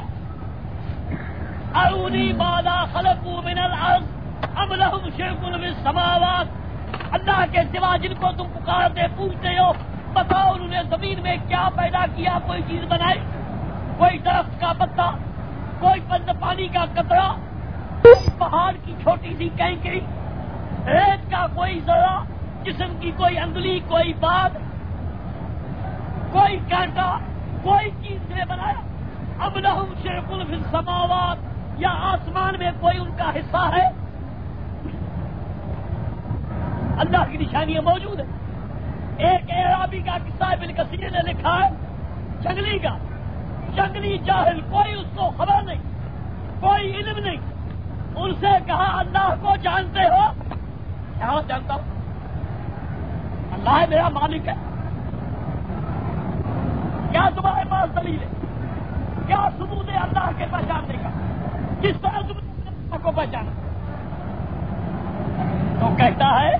ارونی ماذا خلقوا من الارض ام لهم شرک فی السماوات. اللہ کے سوا جن کو تم پکارتے پوچھتے ہو، بتاؤ انہوں نے زمین میں کیا پیدا کیا؟ کوئی چیز بنائی؟ کوئی درخت کا پتا، کوئی بند پانی کا قطرہ، کوئی پہاڑ کی چھوٹی سی کینکری، ریت کا کوئی ذرہ، جسم کی کوئی انگلی، کوئی بات، کوئی کانٹا، کوئی چیز نے بنایا؟ ام لہم شرک فی السماوات، یا آسمان میں کوئی ان کا حصہ ہے؟ اللہ کی نشانیاں موجود ہیں. ایک اعرابی کا قصہ ابن کثیر نے لکھا ہے، جنگلی کا، جنگلی جاہل، کوئی اس کو خبر نہیں، کوئی علم نہیں. ان سے کہا اللہ کو جانتے ہو؟ کیا جانتا ہوں، اللہ میرا مالک ہے. کیا تمہارے پاس دلیل ہے؟ کیا ثبوت ہے اللہ کے پہچاننے کا؟ کس طرح تم نے اللہ کو پہچانا؟ تو کہتا ہے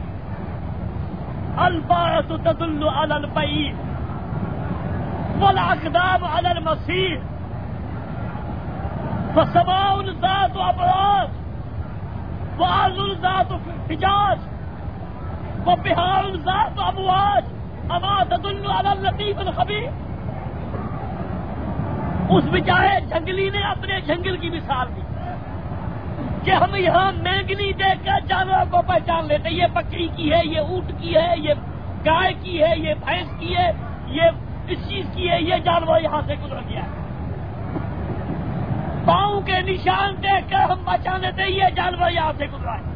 الباعث تدل علی البعید والاقدام علی المسیر فسماء ذات ابراج وارض ذات حجاز وہ بہار ذات امواج اما تدل علی اللطیف الخبیر. اس بیچارے جنگلی نے اپنے جنگل کی مثال دی کہ ہم یہاں مینگنی دیکھ کر جانوروں کو پہچان لیتے. یہ بکری کی ہے, یہ اونٹ کی ہے, یہ گائے کی ہے, یہ بھینس کی ہے, یہ اس چیز کی ہے, یہ جانور یہاں سے گزر گیا ہے. پاؤں کے نشان دیکھ کر ہم پہچان لیتے یہ جانور یہاں سے گزرا ہے.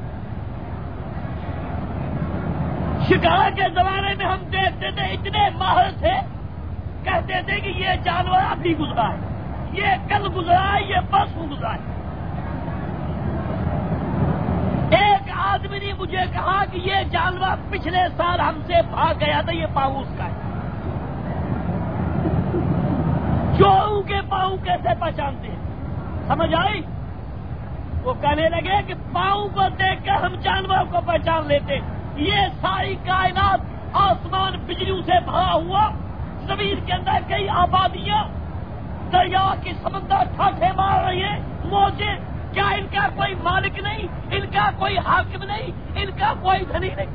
شکار کے زمانے میں ہم دیکھتے تھے اتنے ماہر تھے, کہتے تھے کہ یہ جانور ابھی گزرا ہے, یہ کل گزرا ہے, یہ پرسوں گزرا ہے. ایک آدمی نے مجھے کہا کہ یہ جانور پچھلے سال ہم سے بھاگ گیا تھا, یہ پاؤں اس کا ہے. چوروں کے پاؤں کیسے پہچانتے ہیں؟ سمجھ آئی؟ وہ کہنے لگے کہ پاؤں کو دیکھ کر ہم جانوروں کو پہچان لیتے. یہ ساری کائنات آسمان بجلیوں سے بھرا ہوا, زمین کے اندر کئی آبادیاں, دریا کی سمندر ٹھاٹھے مار رہی ہیں, موجیں. کیا ان کا کوئی مالک نہیں, ان کا کوئی حاکم نہیں, ان کا کوئی دھنی نہیں؟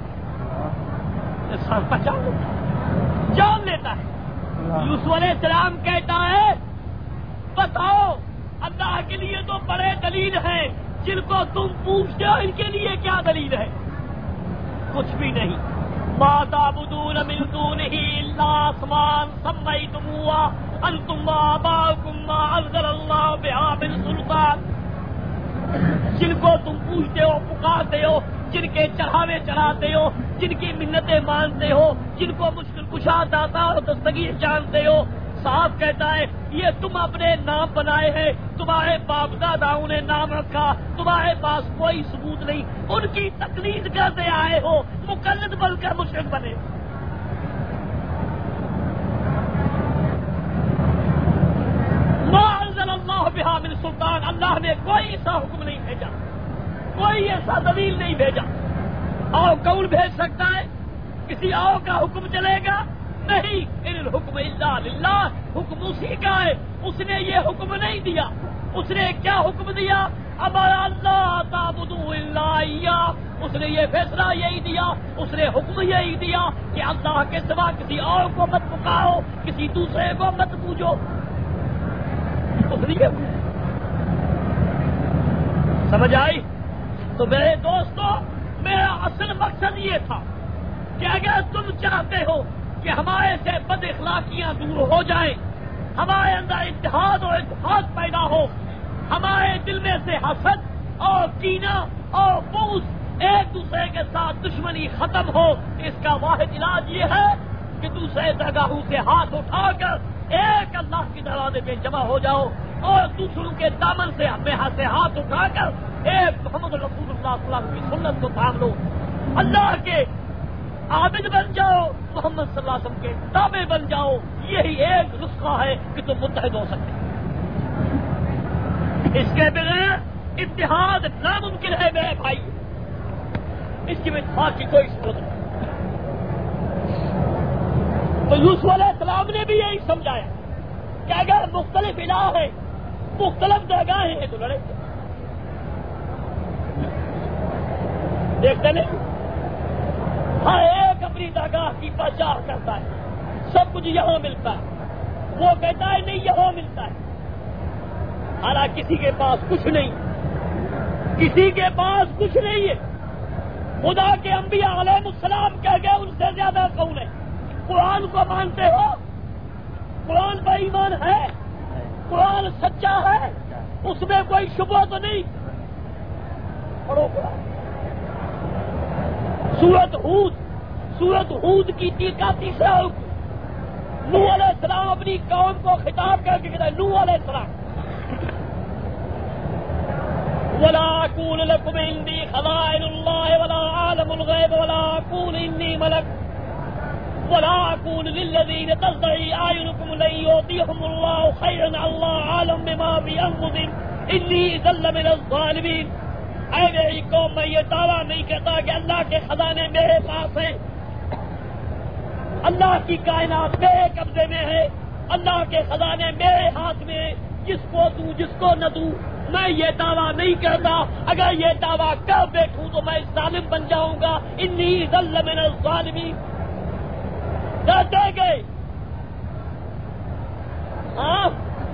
پہچان لیتا, جان لیتا ہے. یوسف علیہ السلام کہتا ہے بتاؤ اللہ کے لیے تو بڑے دلیل ہیں, جن کو تم پوچھتے ہو ان کے لیے کیا دلیل ہے؟ کچھ بھی نہیں. ما تعبدون من دونہ الا اسماء سمیتموها انتم وآباؤکم ما انزل اللہ بہا من سلطان. جن کو تم پوچھتے ہو, پکارتے ہو, جن کے چڑھاوے چڑھاتے ہو, جن کی منتیں مانتے ہو, جن کو مشکل کشا داتا اور دستگیر جانتے ہو, صاحب کہتا ہے یہ تم اپنے نام بنائے ہیں, تمہارے باپ داداؤں نے نام رکھا, تمہارے پاس کوئی ثبوت نہیں, ان کی تقلید کرتے آئے ہو, مقلد بن کر مشرک بنے. ما انزل اللہ بہا من سلطان, اللہ نے کوئی ایسا حکم نہیں بھیجا, کوئی ایسا دلیل نہیں بھیجا. اور کون بھیج سکتا ہے؟ کسی اور کا حکم چلے گا؟ نہیں. ان الحکم الا للہ, حکم اسی کا ہے. اس نے یہ حکم نہیں دیا. اس نے کیا حکم دیا؟ امر اللہ تعبدوا الا ایہ. اس نے یہ فیصلہ یہی دیا, اس نے حکم یہی دیا کہ اللہ کے سوا کسی اور کو مت پکارو, کسی دوسرے کو مت پوجو. سمجھ آئی؟ تو میرے دوستو, میرا اصل مقصد یہ تھا کہ اگر تم چاہتے ہو کہ ہمارے سے بد اخلاقیاں دور ہو جائیں, ہمارے اندر اتحاد اور اتحاد پیدا ہو, ہمارے دل میں سے حسد اور کینہ اور بغض ایک دوسرے کے ساتھ دشمنی ختم ہو, اس کا واحد علاج یہ ہے کہ دوسرے درگاہوں سے ہاتھ اٹھا کر ایک اللہ کی دروازے پہ جمع ہو جاؤ, اور دوسروں کے دامن سے ہاتھ اٹھا کر ایک محمد رسول اللہ صلی اللہ علیہ وسلم کی سنت کو تھام لو. اللہ کے عابد بن جاؤ, محمد صلی اللہ علیہ وسلم کے تابع بن جاؤ. یہی ایک نسخہ ہے کہ تم متحد ہو سکتے. اس کے بغیر اتحاد ناممکن ہے میرے بھائی. اس کی اتفاق کی کوئی صورت نہیں. تو یوسف علیہ السلام نے بھی یہی سمجھایا کہ اگر مختلف الہ ہیں, مختلف درگاہیں ہیں, تو لڑیں گے. دیکھتے نہیں, ہر ایک اپنی درگاہ کی پرچار کرتا ہے, سب کچھ یہاں ملتا ہے. وہ کہتا ہے نہیں یہاں ملتا ہے, حالانکہ کسی کے پاس کچھ نہیں, کسی کے پاس کچھ نہیں ہے. خدا کے انبیاء علیہ السلام کہہ گئے ان سے زیادہ کون ہے؟ قرآن کو مانتے ہو؟ قرآن پر ایمان ہے؟ قرآن سچا ہے؟ اس میں کوئی شبہ تو نہیں؟ پڑھو قرآن. سورت ہود کی تیسرا حکم, نوح علیہ السلام اپنی قوم کو خطاب کر کے کہتا ہے, نوح علیہ السلام ولا اقول لكم عندي خزائن الله ولا اعلم الغيب ولا اقول اني ملك ولا اقول للذين تزدري اعينكم لن يؤتيهم الله خيرا الله اعلم بما في انفسهم اني اذا لمن الظالمين. اے میری قوم, میں یہ دعویٰ نہیں کہتا کہ اللہ کے خزانے میرے پاس ہیں, اللہ کی کائنات میرے قبضے میں ہے, اللہ کے خزانے میرے ہاتھ میں ہیں, جس کو دوں جس کو نہ دوں میں یہ دعویٰ نہیں کرتا، اگر یہ دعویٰ کر بیٹھوں تو میں ظالم بن جاؤں گا. انی ذل من الظالمین. ڈرتے گئے. ہاں،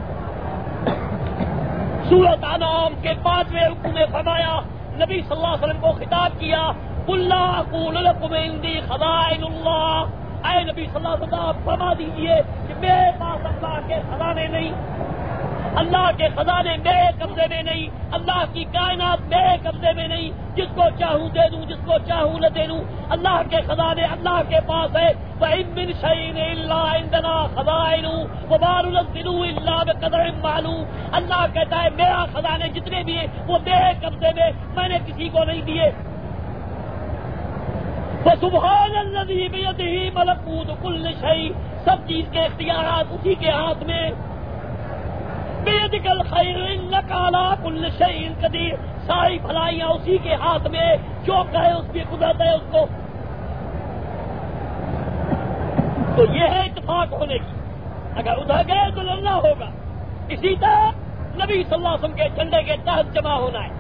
سورۃ انعام کے 5ویں رکوع میں فرمایا، نبی صلی اللہ علیہ وسلم کو خطاب کیا، قل لا اقول لكم عندي خزائن اللہ. اے نبی صلی اللہ علیہ وسلم آپ فرما دیجئے کہ میرے پاس اللہ کے خزانے نہیں، اللہ کے خزانے میرے قبضے میں نہیں، اللہ کی کائنات میرے قبضے میں نہیں. جس کو چاہوں دے دوں، جس کو چاہوں نہ دے دوں. اللہ کے خزانے اللہ کے پاس ہے. وَإِن مِّن شَيْءٍ إِلَّا عِندَنَا خَزَائِنُهُ وَمَا نُنَزِّلُهُ إِلَّا بِقَدَرٍ مَّعْلُومٍ. اللہ کہتا ہے میرا خزانے جتنے بھی ہیں وہ میرے قبضے میں نے کسی کو نہیں دیے. فَسُبْحَانَ الَّذِي بِيَدِهِ مَلَكُوتُ كُلِّ شَيْءٍ. سب چیز کے اختیارات اسی کے ہاتھ میں. بِيَدِكَ الْخَيْرُ إِنَّكَ عَلَىٰ كُلِّ شَيْءٍ قَدِيرٌ. ساری بھلائیاں اسی کے ہاتھ میں، جو کہے اس کی قدرت ہے اس کو. تو یہ ہے اتفاق ہونے کی. اگر ادھر گئے تو لڑنا ہوگا. اسی طرح نبی صلی اللہ علیہ وسلم کے جھنڈے کے تحت جمع ہونا ہے.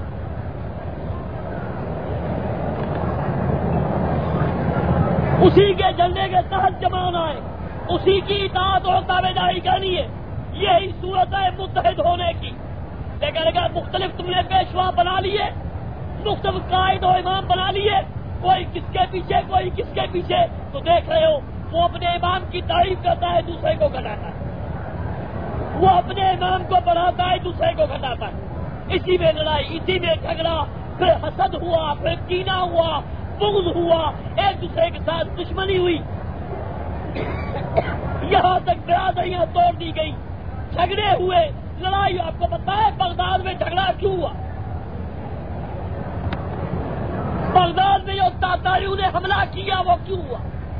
اسی کے جھنڈے کے تحت جمع ہونا ہے، اسی کی اطاعت اور تابعداری کرنی ہے. یہی صورت ہے متحد ہونے کی. لیکن اگر مختلف تم نے پیشوا بنا لیے، مختلف قائد و امام بنا لیے، کوئی کس کے پیچھے کوئی کس کے پیچھے، تو دیکھ رہے ہو وہ اپنے امام کی تعریف کرتا ہے، دوسرے کو گھٹاتا ہے. وہ اپنے امام کو بڑھاتا ہے، دوسرے کو گھٹاتا ہے. اسی میں لڑائی، اسی میں جھگڑا، پھر حسد ہوا، پھر کینہ ہوا، بغض ہوا، ایک دوسرے کے ساتھ دشمنی ہوئی، یہاں تک برادریاں توڑ دی گئی، جھگڑے ہوئے، لڑائی. آپ کو پتا ہے بغداد میں جھگڑا کیوں ہوا؟ بغداد میں جو تاتاریوں نے حملہ کیا وہ کیوں ہوا؟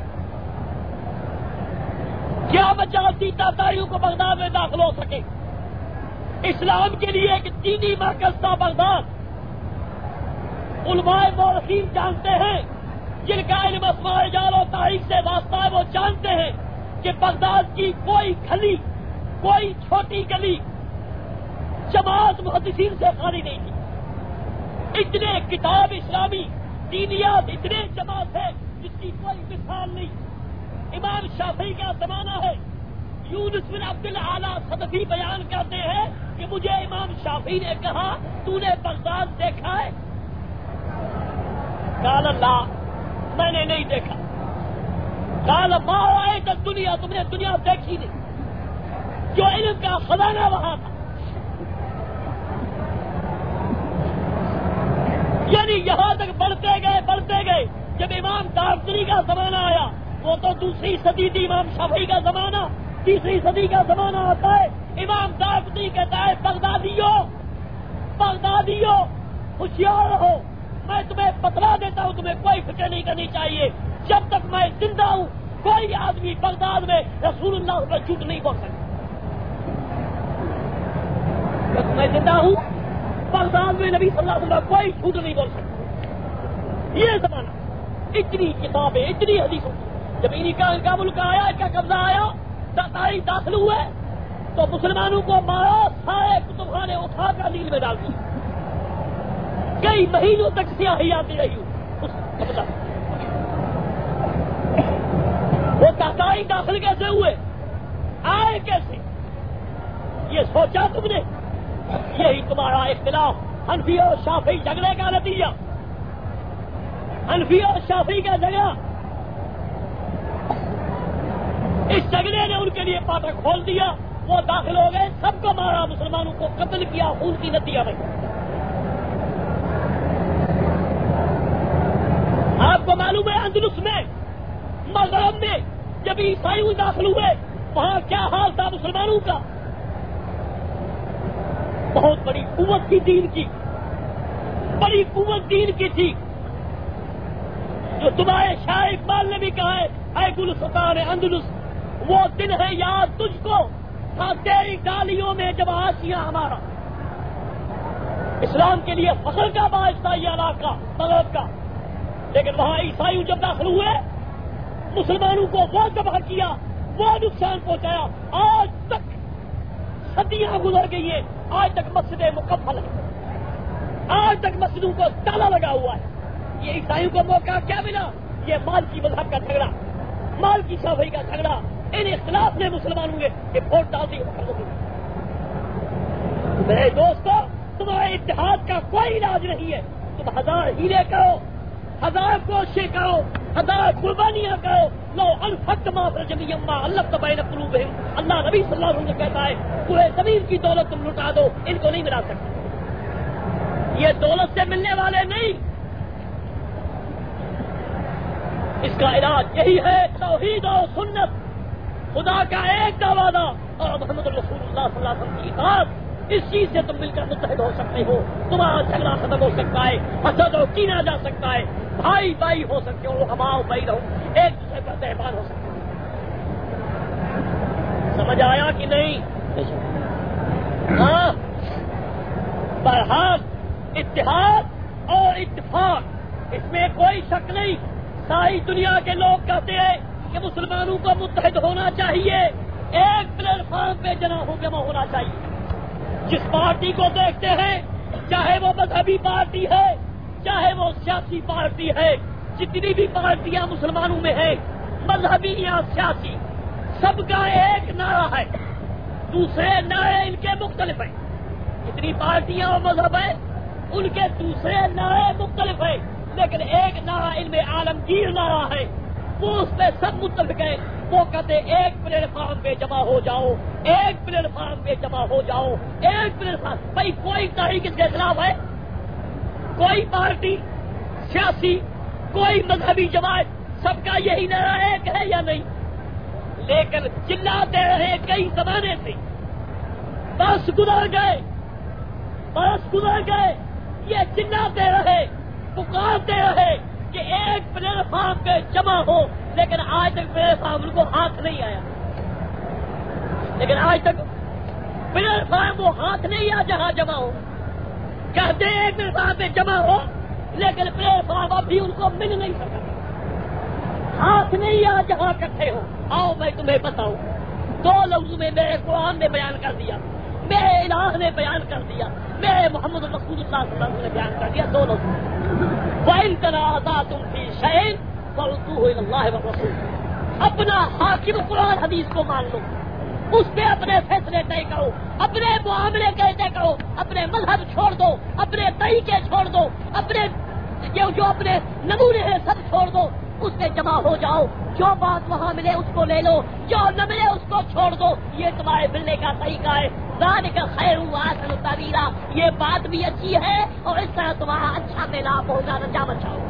کیا وجہ تھی تاتاریوں کو بغداد میں داخل ہو سکے؟ اسلام کے لیے ایک دینی مرکز تھا بغداد. علماء مورخین جانتے ہیں، جن کا علم اسماء رجال و تاریخ سے واسطہ ہے، وہ جانتے ہیں کہ بغداد کی کوئی گلی، کوئی چھوٹی گلی جماعت محدثین سے خالی نہیں تھی. اتنے کتاب اسلامی دینیات اتنے جماعت ہے جس کی کوئی مثال نہیں. امام شافعی کا زمانہ ہے. یونس بن عبد الاعلی صدفی بیان کرتے ہیں کہ مجھے امام شافعی نے کہا تو نے بغداد دیکھا ہے؟ قال لا، میں نے نہیں دیکھا. قال ما رأيت الدنيا، تم نے دنیا دیکھی نہیں. جو علم کا خزانہ وہاں تھا. یعنی یہاں تک بڑھتے گئے. جب امام دارقطنی کا زمانہ آیا، وہ تو دوسری صدی تھی. امام شافعی کا زمانہ تیسری صدی کا زمانہ آتا ہے. امام دارقطنی کہتا ہے بغدادیوں ہوشیار رہو، میں تمہیں بتلا دیتا ہوں، تمہیں کوئی فکر نہیں کرنی چاہیے. جب تک میں زندہ ہوں کوئی آدمی بغداد میں رسول اللہ پر جھوٹ نہیں بول سکتا. جب میں زندہ ہوں بغداد میں نبی صلی اللہ علیہ وسلم کوئی جھوٹ نہیں بول سکتا. یہ زمانہ، اتنی کتابیں، اتنی حدیثوں. جب انہی کا ملک آیا، ان کا قبضہ آیا، تاتاری داخل ہوئے تو مسلمانوں کو مارا، سارے کتب خانے اٹھا کر نیل میں ڈال دیے. کئی مہینوں تک سیاہی آتی رہی اس قبضہ. وہ تاتاری داخل کیسے ہوئے، آئے کیسے، یہ سوچا تم نے؟ یہی تمہارا اختلاف، حنفی اور شافعی جھگڑے کا نتیجہ. حنفی اور شافعی کا جھگڑا، اس جھگڑے نے ان کے لیے پاٹا کھول دیا. وہ داخل ہو گئے، سب کو مارا، مسلمانوں کو قتل کیا، خون کی ندیاں بہی. آپ کو معلوم ہے اندلس میں، مغرب میں جب عیسائی داخل ہوئے وہاں کیا حال تھا مسلمانوں کا؟ بہت بڑی قوت تھی دین کی، بڑی قوت دین کی تھی. جو تمہارے شاعر اقبال نے بھی کہا ہے، اے گلستان اندلس، وہ دن ہے یاد تجھ کو تھا تیری ڈالیوں میں جب آسیاں ہمارا. اسلام کے لیے فخر کا باعث تھا یہ علاقہ مغرب کا. لیکن وہاں عیسائی جب داخل ہوئے، مسلمانوں کو وہ تباہ کیا، وہ نقصان پہنچایا. آج تک صدیاں گزر گئی ہیں، آج تک مسجدیں مکمل ہیں، آج تک مسجدوں کو تالا لگا ہوا ہے۔ یہ عیسائیوں کو موقع کیا ملا؟ یہ مال کی مذہب کا جھگڑا، مال کی صفائی کا جھگڑا، ان اختلاف نے مسلمانوں کے کہ ووٹ ڈال دی۔ میرے دوستو، تمہارے اتحاد کا کوئی علاج نہیں ہے۔ تم ہزار ہیلے کرو، ہزار کوششیں کرو، ہزار قربانیاں کرو، لو انفقت ما فی الجمیع ما الفت بین قلوبہم، اللہ نبی صلی اللہ علیہ وسلم کہتا ہے پورے زمین کی دولت تم لٹا دو، ان کو نہیں ملا سکتے، یہ دولت سے ملنے والے نہیں۔ اس کا علاج یہی ہے، توحید و سنت، خدا کا ایک کا وعدہ اور محمد رسول اللہ صلی اللہ علیہ وسلم کی اطاعت۔ اس چیز سے تم مل کر متحد ہو سکتے ہو، تمہارا جھگڑا ختم ہو سکتا ہے، حسد و کینہ جا سکتا ہے، بھائی بھائی ہو سکتے ہو، ہماؤ بھائی رہو، ایک دوسرے پر مہربان ہو سکتے ہو۔ سمجھ آیا کہ نہیں؟ ہاں، برحق اتحاد اور اتفاق، اس میں کوئی شک نہیں۔ ساری دنیا کے لوگ کہتے ہیں کہ مسلمانوں کو متحد ہونا چاہیے، ایک پلیٹ فارم پہ جمع ہونا چاہیے۔ جس پارٹی کو دیکھتے ہیں، چاہے وہ مذہبی پارٹی ہے، چاہے وہ سیاسی پارٹی ہے، جتنی بھی پارٹیاں مسلمانوں میں ہیں، مذہبی یا سیاسی، سب کا ایک نعرہ ہے، دوسرے نعرے ان کے مختلف ہیں۔ جتنی پارٹیاں اور مذہب ہیں ان کے دوسرے نعرے مختلف ہیں، لیکن ایک نعرہ ان میں عالمگیر نعرہ ہے، وہ اس پہ سب متفق ہیں۔ وہ کہتے ایک پلیٹ فارم پہ جمع ہو جاؤ، ایک پلیٹ فارم پہ جمع ہو جاؤ، ایک پلیٹ فارم۔ بھائی کوئی تحریک اس کے خلاف ہے؟ کوئی پارٹی سیاسی، کوئی مذہبی جماعت، سب کا یہی نعرہ ایک ہے یا نہیں؟ لیکن چلاتے رہے کئی زمانے سے، برس گزر گئے، یہ چلاتے رہے، پکارتے رہے کہ ایک پلیٹ فارم پہ جمع ہو، لیکن آج تک پلیٹ فارم کو ہاتھ نہیں آیا، لیکن آج تک پلیٹ فارم وہ ہاتھ نہیں آیا جہاں جمع ہو۔ کہتے ہیں ایک پلیٹ فارم پہ جمع ہو، لیکن پلیٹ فارم ابھی ان کو مل نہیں سکا، ہاتھ نہیں آیا جہاں اکٹھے ہو۔ آؤ میں تمہیں بتاؤں، دو لفظ میں میرے قرآن نے بیان کر دیا، میرے الہ نے بیان کر دیا، میرے محمد رسول اللہ صلی اللہ علیہ وسلم نے بیان کر دیا، دو لفظ۔ وَإِن تَنَازَعْتُمْ فِي شَيْءٍ فَرُدُّوهُ إِلَى اللَّهِ وَالرَّسُولِ۔ اپنا حاکم قرآن حدیث کو مان لو، اس پہ اپنے فیصلے طے کرو، اپنے معاملے طے کرو، اپنے مذہب چھوڑ دو، اپنے طریقے چھوڑ دو، اپنے جو اپنے نمونے ہیں سب چھوڑ دو، اس سے جمع ہو جاؤ، جو بات وہاں ملے اس کو لے لو، جو نہ ملے اس کو چھوڑ دو۔ یہ تمہارے ملنے کا طریقہ ہے، ذالک خیر و احسن تاویلا، یہ بات بھی اچھی ہے اور اس طرح تمہارا اچھا ملاپ ہوگا، نجام اچھا ہوگا۔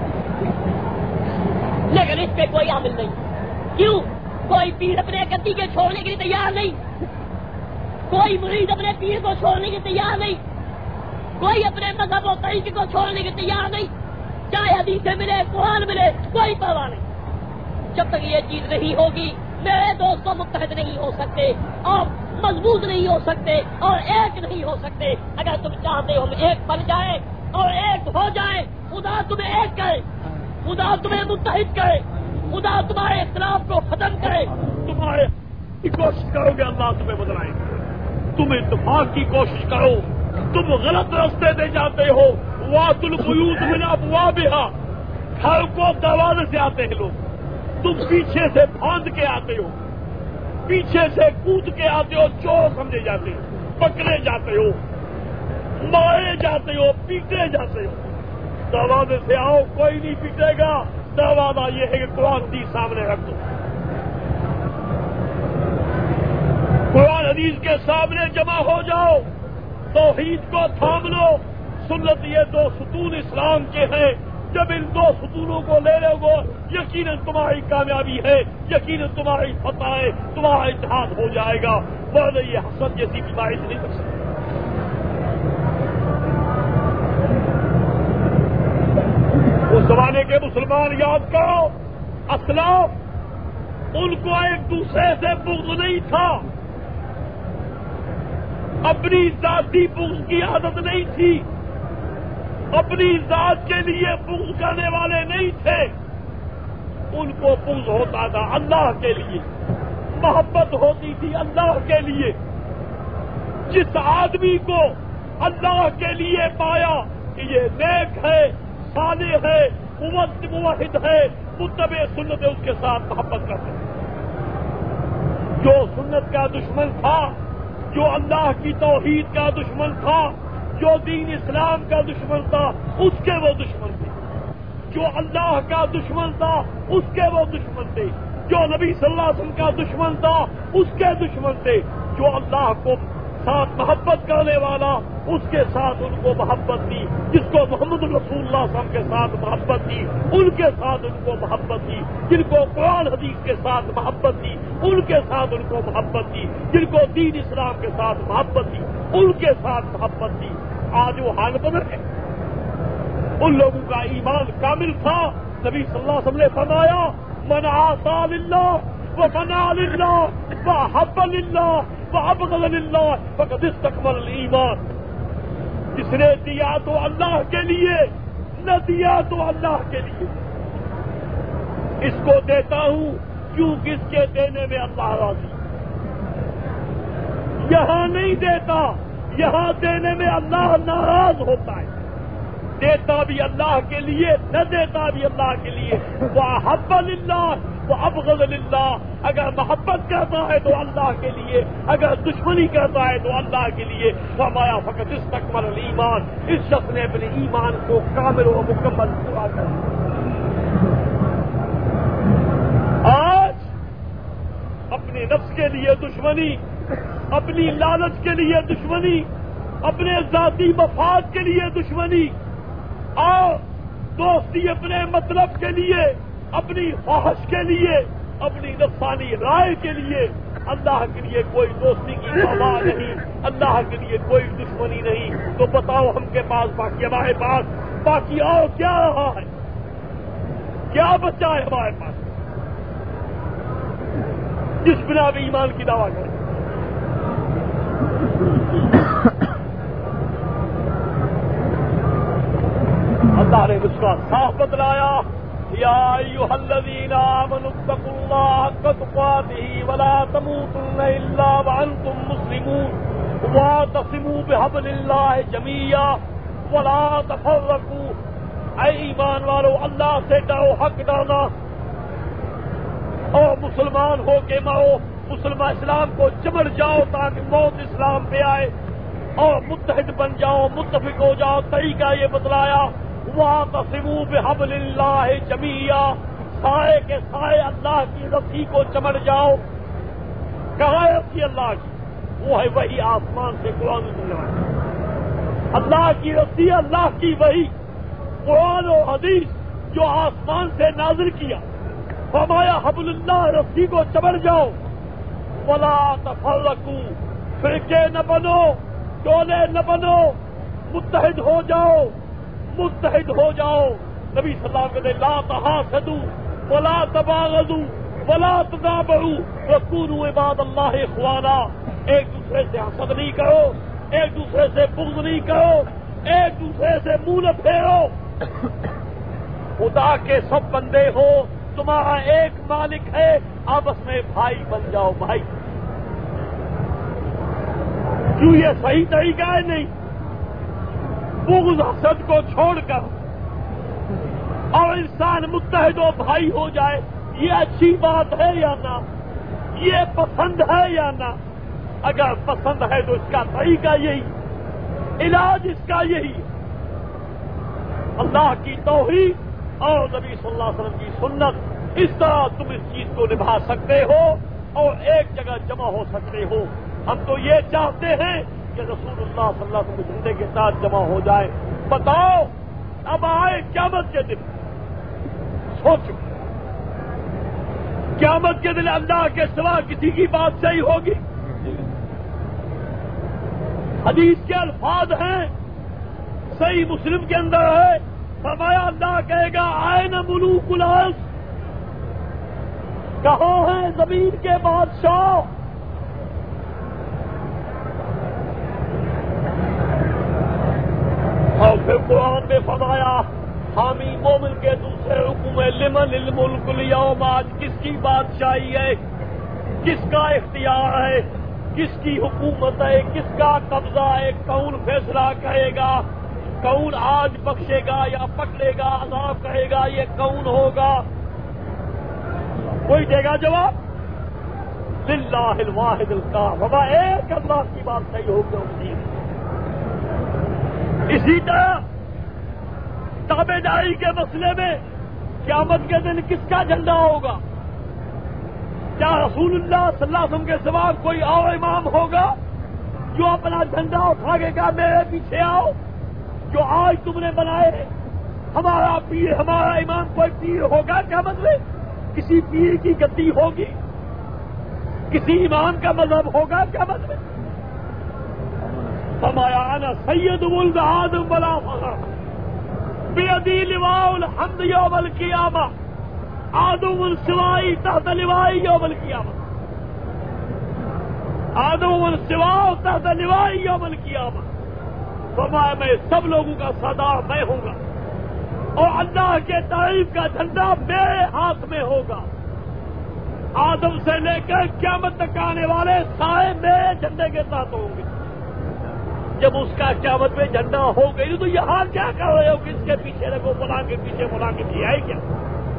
لیکن اس پہ کوئی عمل نہیں، کیوں؟ کوئی پیر اپنے گدی کے چھوڑنے کے لیے تیار نہیں، کوئی مرید اپنے پیر کو چھوڑنے کے تیار نہیں، کوئی اپنے مذہب و طریقے کو چھوڑنے کے تیار نہیں، چاہے حدیثیں ملے، قرآن ملے، کوئی پرواہ نہیں۔ جب تک یہ چیز نہیں ہوگی میرے دوستوں متحد نہیں ہو سکتے اور مضبوط نہیں ہو سکتے اور ایک نہیں ہو سکتے۔ اگر تم چاہتے ہو ہم ایک بن جائے اور ایک ہو جائے، خدا تمہیں ایک کرے، خدا تمہیں متحد کرے، خدا تمہارے اختلاف کو ختم کرے۔ تمہارے کی کوشش کرو گے اللہ تمہیں بدلائے گا، تم اتفاق کی کوشش کرو، تم غلط راستے دے جاتے ہو۔ وَأْتُوا الْبُيُوتَ مِنْ أَبْوَابِهَا، گھر کو دروازے سے آتے ہیں لوگ، تم پیچھے سے پھاند کے آتے ہو، پیچھے سے کود کے آتے ہو، چور سمجھے جاتے ہو، پکڑے جاتے ہو، مارے جاتے ہو، پیٹے جاتے ہو۔ دروازے سے آؤ، کوئی نہیں پیٹے گا، دروازہ یہ ہے کہ قرآن حدیث سامنے رکھ دو، قرآن حدیث کے سامنے جمع ہو جاؤ، توحید کو تھام لو۔ سنت یہ دو ستون اسلام کے ہیں، جب ان دو ستونوں کو لے لو گے یقیناً تمہاری کامیابی ہے، یقیناً تمہاری فتح ہے، تمہارا اتحاد ہو جائے گا، ورنہ یہ حسد جیسی بیماری سے نہیں بچ سکتی۔ اس زمانے کے مسلمان یاد کرو، اسلاف، ان کو ایک دوسرے سے بغض نہیں تھا، اپنی ذاتی بغض کی عادت نہیں تھی، اپنی ذات کے لیے بغض کرنے والے نہیں تھے، ان کو بغض ہوتا تھا اللہ کے لیے، محبت ہوتی تھی اللہ کے لیے۔ جس آدمی کو اللہ کے لیے پایا کہ یہ نیک ہے، صالح ہے، موحد ہے، متبع سنت ہے، اس کے ساتھ محبت کرتے ہیں۔ جو سنت کا دشمن تھا، جو اللہ کی توحید کا دشمن تھا، جو دین اسلام کا دشمن تھا، اس کے وہ دشمن تھے۔ جو اللہ کا دشمن تھا، اس کے وہ دشمن تھے۔ جو نبی صلی اللہ علیہ وسلم کا دشمن تھا، اس کے دشمن تھے۔ جو اللہ کو ساتھ محبت کرنے والا، اس کے ساتھ ان کو محبت دی۔ جس کو محمد رسول اللہ صلی اللہ علیہ وسلم کے ساتھ محبت دی، ان کے ساتھ ان کو محبت دی۔ جن کو قرآن حدیث کے ساتھ محبت دی، ان کے ساتھ ان کو محبت دی۔ جن کو دین اسلام کے ساتھ محبت دی، ان کے ساتھ محبت دی۔ آج وہ حال بدل ہے۔ ان لوگوں کا ایمان کامل تھا۔ نبی صلی اللہ علیہ وسلم نے فرمایا من عاصى لله ومنع لله وحب لله وابغض لله فقد استكمل الایمان۔ جس نے دیا تو اللہ کے لیے، نہ دیا تو اللہ کے لیے۔ اس کو دیتا ہوں کیونکہ اس کے دینے میں اللہ راضی۔ یہاں نہیں دیتا، یہاں دینے میں اللہ ناراض ہوتا ہے۔ دیتا بھی اللہ کے لیے، نہ دیتا بھی اللہ کے لیے۔ وَأَحَبَّ لِلَّهِ وَأَبْغَضَ لِلَّهِ۔ اگر محبت کرتا ہے تو اللہ کے لیے، اگر دشمنی کرتا ہے تو اللہ کے لیے۔ فرمایا فقط استکمل الایمان، اس شخص نے اپنے ایمان کو کامل و مکمل پورا کر دیا۔ آج اپنے نفس کے لیے دشمنی، اپنی لالچ کے لیے دشمنی، اپنے ذاتی مفاد کے لیے دشمنی، اور دوستی اپنے مطلب کے لیے، اپنی خواہش کے لیے، اپنی نفسانی رائے کے لیے۔ اللہ کے لیے کوئی دوستی کی پرواہ نہیں، اللہ کے لیے کوئی دشمنی نہیں۔ تو بتاؤ ہم کے پاس باقی، ہمارے پاس باقی اور کیا رہا ہے؟ کیا بچا ہے ہمارے پاس جس بنا بھی ایمان کی دعویٰ کریں؟ اللہ نے اس کا صاف بتلایا یا ایھا الذین آمنوا اتقوا اللہ حق تقاتہ ولا تموتن الا وانتم مسلمون واعتصموا بحبل اللہ جمیعا ولا تفرقوا۔ اے ایمان والو، اللہ سے ڈرو، حق ڈرنا، اور مسلمان ہو کے مرو، مسلمان اسلام کو چمٹ جاؤ تاکہ موت اسلام پہ آئے، اور متحد بن جاؤ، متفق ہو جاؤ۔ طریقہ یہ بتلایا وَاعْتَصِمُوا بِحَبْلِ اللَّهِ جَمِيعًا، سائے کے سائے اللہ کی رسی کو چمٹ جاؤ۔ کہاں ہے رسی اللہ کی؟ وہ ہے وہی آسمان سے قرآن سننا ہے۔ اللہ کی رسی، اللہ کی وہی قرآن و حدیث جو آسمان سے نازل کیا۔ فرمایا حبل اللہ، رسی کو چمٹ جاؤ۔ وَلَا تَفَرَّقُوا، فرقے نہ بنو، ٹولے نہ بنو، متحد ہو جاؤ، متحد ہو جاؤ۔ نبی صلی اللہ علیہ وسلم لا تحاسدوا ولا تباغضوا ولا تدابروا وكونوا عباد اللہ اخوانا۔ ایک دوسرے سے حسد نہیں کرو، ایک دوسرے سے بغض نہیں کرو، ایک دوسرے سے منہ نہ پھیرو۔ خدا کے سب بندے ہو، تمہارا ایک مالک ہے، آپس میں بھائی بن جاؤ، بھائی۔ کیوں یہ صحیح طریقہ ہے؟ نہیں۔ بغض حسد کو چھوڑ کر اور انسان متحد و بھائی ہو جائے، یہ اچھی بات ہے یا نہ؟ یہ پسند ہے یا نہ؟ اگر پسند ہے تو اس کا طریقہ یہی، علاج اس کا یہی۔ اللہ کی توحید اور نبی صلی اللہ علیہ وسلم کی سنت، اس طرح تم اس چیز کو نبھا سکتے ہو اور ایک جگہ جمع ہو سکتے ہو۔ ہم تو یہ چاہتے ہیں کہ رسول اللہ صلی اللہ علیہ وسلم کے جھنڈے کے ساتھ جمع ہو جائے۔ بتاؤ اب آئے قیامت کے دن، سوچو قیامت کے دن اللہ کے سوا کسی کی بات صحیح ہوگی؟ حدیث کے الفاظ ہیں، صحیح مسلم کے اندر ہے، فرمایا اللہ کہے گا آئین ملوک الارض، کہاں ہیں زمین کے بادشاہ؟ اور پھر قرآن میں فرمایا حامی مومن کے دوسرے حکم ہے لمن الملک اليوم، آج کس کی بادشاہی ہے، کس کا اختیار ہے، کس کی حکومت ہے، کس کا قبضہ ہے، کون فیصلہ کہے گا، کون آج بخشے گا یا پکڑے گا، عذاب کہے گا، یہ کون ہوگا؟ کوئی دے گا جواب؟ للہ الواحد القہار، وبا ایک اللہ کی بات صحیح ہوگی۔ اسی طرح تابع داری کے مسئلے میں قیامت کے دن کس کا جھنڈا ہوگا؟ کیا رسول اللہ صلی اللہ علیہ وسلم کے سوا کوئی اور امام ہوگا جو اپنا جھنڈا اٹھا کے کہا میرے پیچھے آؤ؟ جو آج تم نے بنائے ہمارا پیر، ہمارا امام، کوئی پیر ہوگا قیامت میں؟ کسی پیر کی گدی ہوگی؟ کسی امام کا مذہب ہوگا قیامت میں؟ فرمایا انا سید ولد آدم ولا فخر بیدی لواء الحمد یوم القیامہ آدم السوائی تحت لوائی یوم القیامہ، آدم السواء تحت لوائی یوم القیامہ۔ فرمایا میں سب لوگوں کا سردار میں ہوں گا اور اللہ کے تعریف کا جھنڈا میرے ہاتھ میں ہوگا۔ آدم سے لے کر قیامت تک آنے والے سارے میرے جھنڈے کے ساتھ ہوں گے۔ جب اس کا قیامت میں جھنڈا ہو گئی تو یہاں کیا کر رہے ہو؟ کس کے پیچھے رکھو؟ بلا کے پیچھے بلا کے دیا ہے کیا؟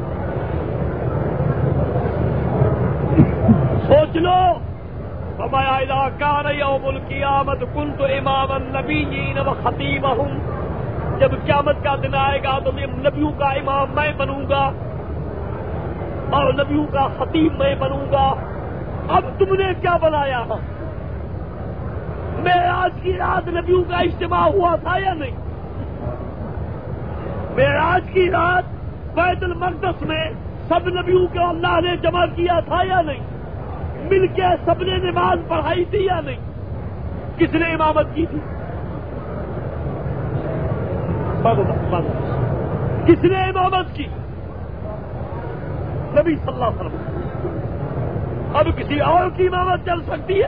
سوچ لو۔ فرمایا اذا کان یوم القیامت کنت امام النبیین و خطیبہم، جب قیامت کا دن آئے گا تو نبیوں کا امام میں بنوں گا اور نبیوں کا خطیب میں بنوں گا۔ اب تم نے کیا بنایا؟ معراج کی رات نبیوں کا اجتماع ہوا تھا یا نہیں؟ معراج کی رات بیت المقدس میں سب نبیوں کو اللہ نے جمع کیا تھا یا نہیں؟ مل کے سب نے نماز پڑھائی تھی یا نہیں؟ کس نے امامت کی تھی؟ کس نے امامت کی؟ نبی صلی اللہ علیہ وسلم۔ اب کسی اور کی امامت چل سکتی ہے؟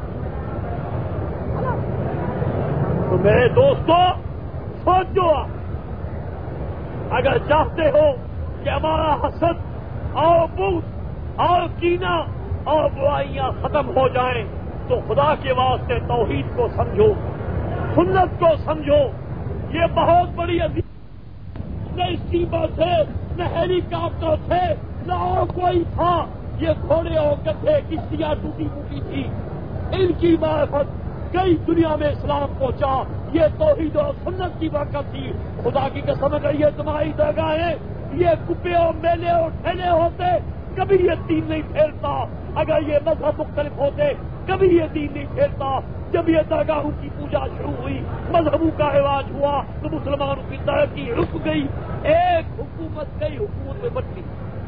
تو میرے دوستو سوچو، اگر چاہتے ہو کہ ہمارا حسد اور بغض اور کینہ اور برائیاں ختم ہو جائیں تو خدا کے واسطے توحید کو سمجھو، سنت کو سمجھو۔ یہ بہت بڑی عظیم، نہ اسٹیمر تھے، نہ ہیلی کاپٹر تھے، نہ اور کوئی تھا۔ یہ گھوڑے اور گدھے، کشتیاں ٹوٹی پھوٹی تھی، ان کی معرفت کئی دنیا میں اسلام پہنچا۔ یہ توحید اور سنت کی برکت تھی۔ خدا کی قسم اگر یہ تمہاری درگاہیں یہ کپے اور میلے اور ٹھیلے ہوتے کبھی یہ دین نہیں پھیلتا۔ اگر یہ مذہب مختلف ہوتے کبھی یہ دین نہیں پھیلتا۔ جب یہ درگاہوں کی پوجا شروع ہوئی، مذہبوں کا رواج ہوا تو مسلمانوں کی ترقی رک گئی۔ ایک حکومت کئی حکومت میں بٹ گئی،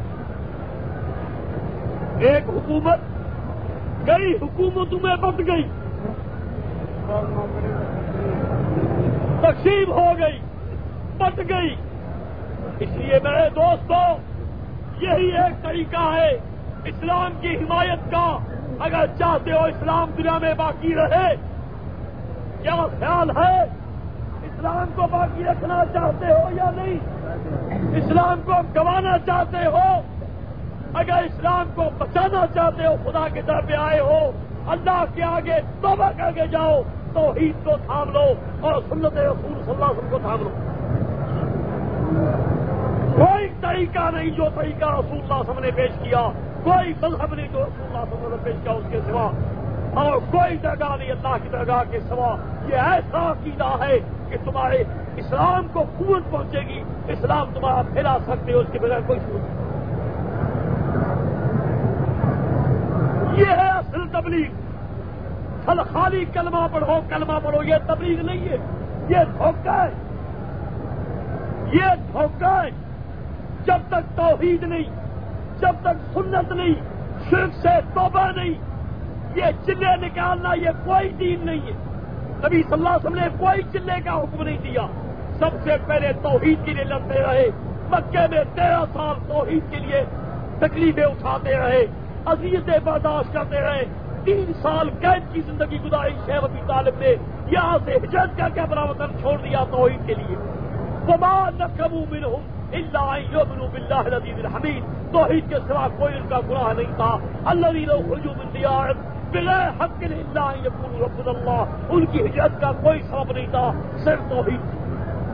ایک حکومت کئی حکومتوں میں بٹ گئی، تقسیم ہو گئی، بٹ گئی۔ اس لیے میرے دوستوں یہی ایک طریقہ ہے اسلام کی حمایت کا۔ اگر چاہتے ہو اسلام دنیا میں باقی رہے، کیا خیال ہے؟ اسلام کو باقی رکھنا چاہتے ہو یا نہیں؟ اسلام کو گنوانا چاہتے ہو؟ اگر اسلام کو بچانا چاہتے ہو، خدا کے در پہ آئے ہو، اللہ کے آگے توبہ کر کے جاؤ، توحید کو تھام لو اور سنت رسول صلی اللہ علیہ وسلم کو تھام لو۔ کوئی طریقہ نہیں جو طریقہ رسول اللہ صلی اللہ علیہ وسلم نے پیش کیا، کوئی مذہب نہیں جو رسول اللہ صلی اللہ علیہ وسلم نے پیش کیا اس کے سوا، اور کوئی درگاہ نہیں اللہ کی درگاہ کے سوا۔ یہ ایسا عقیدہ ہے کہ تمہارے اسلام کو قوت پہنچے گی، اسلام تمہارا پھیلا سکتے ہو، اس کے بغیر کوئی صورت نہیں۔ یہ ہے اصل تبلیغ۔ خالی کلمہ پڑھو، یہ تبلیغ نہیں ہے، یہ دھوکہ ہے، یہ دھوکہ ہے۔ جب تک توحید نہیں، جب تک سنت نہیں، شرک سے توبہ نہیں، یہ چلے نکالنا یہ کوئی دین نہیں ہے۔ نبی صلی اللہ علیہ وسلم نے کوئی چلے کا حکم نہیں دیا۔ سب سے پہلے توحید کے لیے لڑتے رہے، مکے میں 13 سال توحید کے لیے تکلیفیں اٹھاتے رہے، اذیتیں برداشت کرتے رہے۔ 3 سال قید کی زندگی گزاری شیخ ابی طالب نے، یہاں سے ہجرت کر کے اپنا وطن چھوڑ دیا توحید کے لیے۔ وما نقموا منهم الا ان يؤمنوا بالله العزيز الحميد، توحید کے سوا کوئی ان کا گناہ نہیں تھا۔ الذين اخرجوا من ديارهم بغیر حق اللہ یقول رب اللہ، ان کی ہجرت کا کوئی سبب نہیں تھا، صرف توحید تھی۔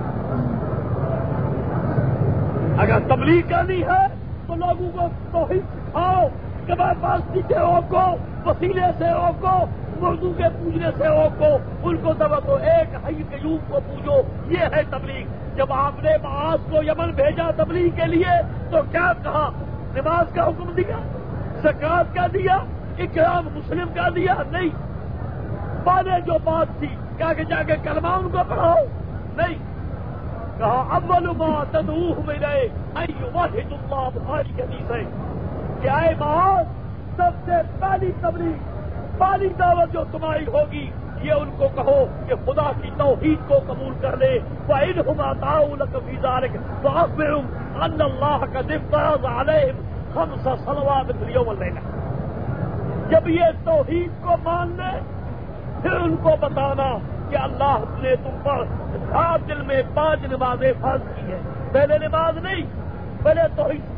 اگر تبلیغ کرنی ہے تو لوگوں کو توحید سکھاؤ، کبھی باستی سے روکو، وسیلے سے روکو، مردوں کے پوجنے سے روکو، ان کو تو ایک حی قیوم کو پوجو، یہ ہے تبلیغ۔ جب آپ نے معاذ کو یمن بھیجا تبلیغ کے لیے تو کیا کہا؟ نماز کا حکم دیا، زکات کا دیا، اکرام مسلم کا دیا؟ نہیں۔ پہلے جو بات تھی کیا کہ جا کے کلمہ ان کو پڑھاؤ؟ نہیں، کہا اول ما تدعوہم الیہ ان یوحدوا اللہ، بخاری کی حدیث ہے کہ اے معاذ، سب سے پہلی تبلیغ، پہلی دعوت جو تمہاری ہوگی یہ ان کو کہو کہ خدا کی توحید کو قبول کر لے۔ وَإِنْهُمْ أَطَاعُوا لَكَ فِي ذَلِكَ فَأَخْبِرْهُمْ أَنَّ اللَّهَ قَدِ افْتَرَضَ عَلَيْهِمْ 5 صلوات فِي الْيَوْمِ وَاللَّيْلَةِ۔ جب یہ توحید کو مان لے پھر ان کو بتانا کہ اللہ نے تم پر 7 دن میں 5 نمازیں فرض کی ہیں، پہلے نماز نہیں، پہلے توحید۔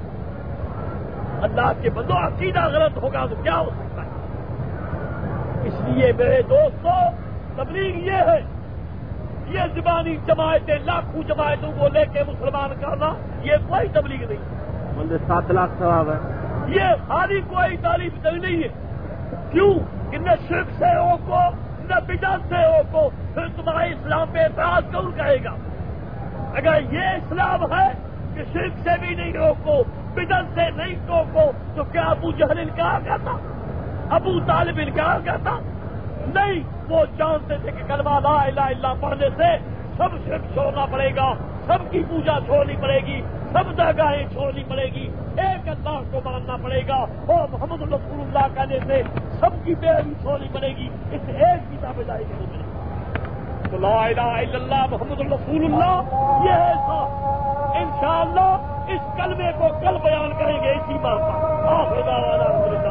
اللہ کے بندو عقیدہ غلط ہوگا تو کیا ہو سکتا ہے؟ اس لیے میرے دوستو، تبلیغ یہ ہے، یہ زبانی جماعتیں، لاکھوں جماعتوں کو لے کے مسلمان کرنا، یہ کوئی تبلیغ نہیں۔ بندے 7 لاکھ ثواب ہے، یہ خالی کوئی تعریف نہیں ہے۔ کیوں کہ نہ شرک سے روکو نہ بدعت سے روکو، پھر تمہارے اسلام پہ اعتراض کون کہے گا؟ اگر یہ اسلام ہے کہ شرک سے بھی نہیں روکو، بدعت سے نہیں روکو، تو کیا ابو جہل انکار کرتا؟ ابو طالب انکار کرتا؟ نہیں، وہ جانتے تھے کہ کلمہ لا الہ الا اللہ پڑھنے سے سب شرک چھوڑنا پڑے گا، سب کی پوجا چھوڑنی پڑے گی، سب درگاہیں چھوڑنی پڑے گی، ایک اللہ کو ماننا پڑے گا، اور محمد رسول اللہ کہنے سے سب کی پیروی چھوڑنی پڑے گی، اس ایک کی تابعداری کے مجھے تو لا الہ الا اللہ محمد رسول اللہ یہ ہے صاحب۔ انشاءاللہ اس کلمے کو کل بیان کریں گے اسی بات پر۔